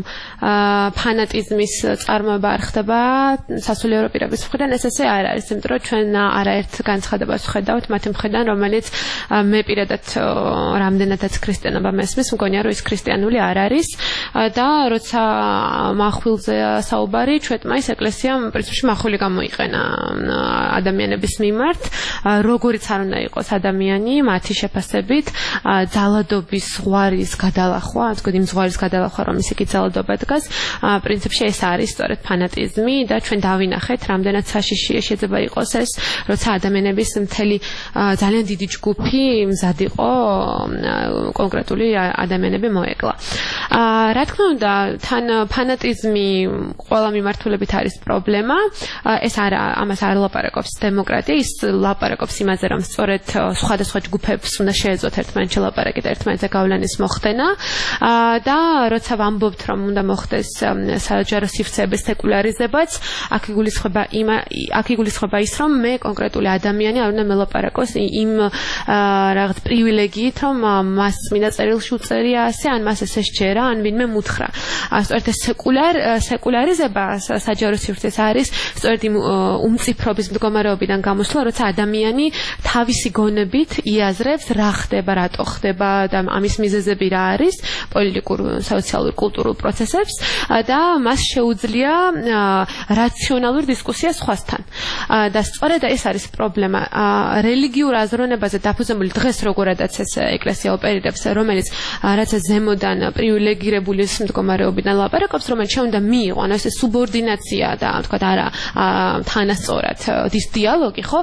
ფანატიზმის წარმოება არ ხდება სასულიერო პირების მხრიდან, ეს ესე არ არის, იმიტომ რომ ჩვენ არაერთ განცხადებას ვხედავთ მათი მხრიდან, რომელიც მე პირადად რამდენადაც ქრისტიანობა მესმის, მგონია რომ ის ქრისტიანული არ არის და როცა מחვილზე საუბარი ჩვენმა ის ეკლესიამ პრინციპში מחვილი გამოიყენა ადამიანების მიმართ, როგორიც არ უნდა იყოს ადამიანი მათი შეფასებით ძალადობის ზღვარის გადალახვა, ასე ვთქვათ, იმ ზღვარის გადალახვა, რომ ის იგი ძალადობა დგას, პრინციპში ეს არის სწორედ ფანატიზმი და ჩვენ დავინახეთ, რამდენად საშიშია შეიძლება იყოს ეს, როცა ადამიანების მთელი ძალიან დიდი ჯგუფი მზად იყო კონკრეტული ადამიანები მოეკლა. რა თქმა უნდა, თან ფანატიზმი ყველა მიმართულებით არის პრობლემა. ეს არ ამას არ ლაპარაკობს დემოკრატია, ის ლაპარაკობს იმაზე, რომ სწორედ სხვადასხვა ჯგუფებს უნდა შეეძლოთ ერთმანეთში ლაპარაკი და ერთმანეთზე გავლენის მოხდენა და როცა ვამბობთ, რომ უნდა მოხდეს საჯარო სივრცეების სეკულარიზებაც, აქ იგულისხმება იმ აქ იგულისხმება ის, რომ მე კონკრეტული ადამიანი არ უნდა მელაპარაკოს იმ რაღაც პრივილეგიით, რომ მას წმინდა წერილში უწერია ასე, ან მას ესე შეერა, ან ვინმე მუთხრა. სწორედ ეს სეკულარ სეკულარიზება საჯარო სივრცეს არის სწორედ იმ უმწიფრობის მდგომარეობიდან გამოსვლა, როცა ადამიანი თავისი გონებით იაზრებს, რა ხდება, რატო ხდება და ამის მიზეზები რა არის, პოლიტიკურ, სოციალურ, კულტურულ პროცესებს და მას შეუძლია რაციონალური დისკუსია სხვასთან. და სწორედ ეს არის პრობლემა. რელიგიურ აზროვნებაზე დაფუძნებული დღეს როგორადაც ეს ეკლესია ოპერირებს, რომელიც რაც ზემოდან პრივილეგირებული მდგომარეობიდან ლაპარაკობს, რომელიც შეუნდა მიიღონ ეს სუბორდინაცია და თქვა არა თანასწორად ის დიალოგი, ხო?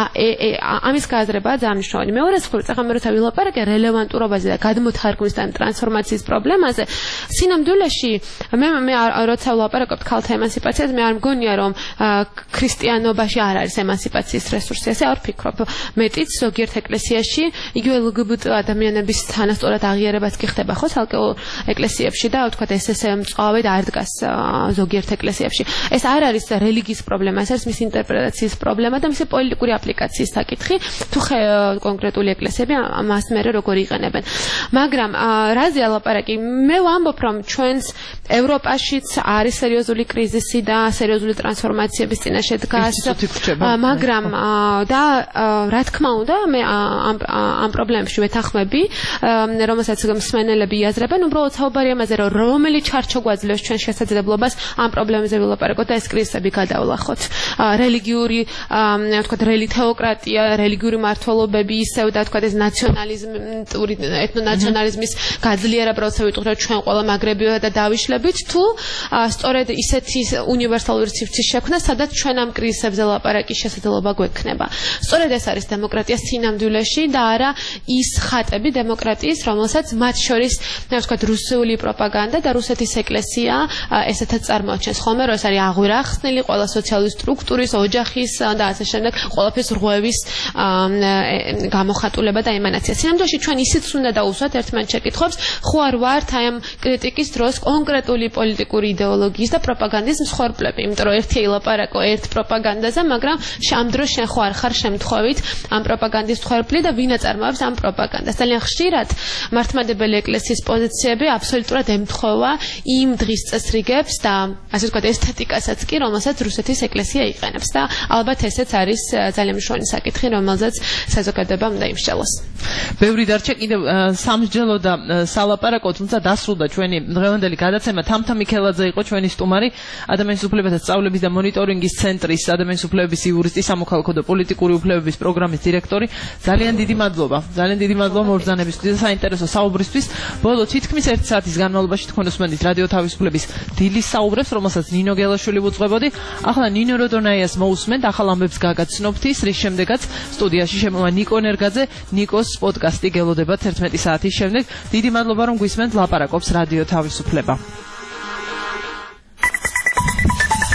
ამის გააზრებაა ძალიან მნიშვნელოვანი. მეორე მხრივ, ახლა მე როცა ვილაპარაკე რელევანტურობაზე და გადმოთარგმნის და ტრანსფორმაციის პრობლემაზე, სინამდვილეში მე მე როცა ვილაპარაკობ ქალთა ემანსიპაციაზე, მე არ მგონია რომ ქრისტიანობაში არ არის ემანსიპაციის რესურსი, ასე არ ვფიქრობ. მეტიც ზოგიერთ ეკლესიაში იგივე ელ გი ბი ტი ადამიანების თანასწორად აღიარებაც კი ხდება, ხო, ცალკეულ ეკლესიებში და ვთქვათ ეს ესე მწვავედ არ დგას ზოგიერთ ეკლესიებში. ეს არ არის რელიგიის პრობლემა, ეს არის მის ინტერპრეტაციის პრობლემა და მისი პოლიტიკური აპლიკაციის საკითხი, თუ კონკრეტული ეკლესიები მას მერე როგორ იყენებენ. მაგრამ რაზე ალაპარაკი, მე ვამბობ, რომ ჩვენს ევროპაშიც არის სერიოზული კრიზისი და სერიოზული ტრანსფორმაციების წინაშე დგას, მაგრამ და რა თქმა უნდა, მე ამ ამ პრობლემებში ვეთანხმები, რომელსაც მსმენელები იაზრებენ, უბრალოდ საუბარია ამაზე, რომ რომელი ჩარჩო გვაძლევს ჩვენ შესაძლებლობას ამ პრობლემებზე ვილაპარაკოთ და ეს კრიზისები გადავლახოთ. რელიგიური, ვთქვათ, რელი თეოკრატია, რელიგიური მართლობები, ისევ და ვთქვათ, ეს ნაციონალიზმური, ეთნონაციონალიზმის გაძლიერება, როცა ვიტყვით, რომ ჩვენ ყველა მაგრები ვართ და დავიშლებით, თუ სწორედ ისეთი უნივერსალური სივრცის შექმნა, სადაც ჩვენ ამ კრიზისებზე ლაპარაკის შესაძლებლობა გვექნება. სწორედ ეს არის დემოკრატია სინამდვილეში და არა ის ხატები დემოკრატიის, რომელსაც მათ შორის, რა ვთქვათ, რუსული პროპაგანდა და რუსეთის ეკლესია ესეთაც წარმოაჩენს. ხოლმე რომ ეს არის აღვირა ხსნილი ყველა სოციალური სტრუქტურის, ოჯახის და ასე შემდეგ, ყველაფრის რღვევის გამოხატულება და ემანაცია. სინამდვილეში ჩვენ ისიც უნდა დაუსვათ ერთმანეთს შეკითხვებს, ხო არ ვართ აი ამ კრიტიკის დროს კონკრეტული პოლიტიკური იდეოლოგიის და პროპაგანდის მსხვერპლები, იმიტომ რომ ერთი ილაპარაკო ერთ პროპაგანდაზე, მაგრამ ამ დროს შენ ხო არ ხარ შემთხვევით ამ პროპაგანდის მსხვერპლი და ვინ აწარმოებს ამ პროპაგანდას. ძალიან ხშირად მართლმადიდებელი ეკლესიის პოზიციები აბსოლუტურად ემთხვევა იმ დღის წესრიგებს და ასე ვთქვათ ესთეტიკასაც კი, რომელსაც რუსეთის ეკლესია იყენებს და ალბათ ესეც არის ძალიან მნიშვნელოვანი საკითხი, რომელზეც საზოგადოება უნდა იმსჯელოს. ბევრი დარჩა კიდევ სამსჯელო და სალაპარაკო, თუმცა დასრულდა ჩვენი დღევანდელი გადაცემა. თამთა მიქელაძე იყო ჩვენი სტუმარი, ადამიანის უფლებათა სწავლების და მონიტორინგის ცენტრის ადამიანის უფლებების იურისტი, სამოქალაქო და პოლიტიკური უფლებების პროგრამის დირექტორი. ძალიან დიდი მადლობა. ძალიან დიდი მადლობა მობრძანებისთვის და საინტერესო საუბრისთვის. ბოლო თითქმის ერთი საათის განმავლობაში თქვენ უსმენთ რადიო თავისუფლების დილის საუბრებს, რომელსაც ნინო გელაშვილი უძღვებოდი. ახლა ნინო როდონაიას მოусმენთ, ახალ ამბებს გაგაცნობთ ის, რის შემდეგაც სტუდიაში შემოვა ნიკო ნერგაძე, ნიკოს პოდკასტი გელოდება თერთმეტი საათის შემდეგ. დიდი მადლობა რომ გვისმენთ, ლაპარაკობს რადიო თავისუფლება.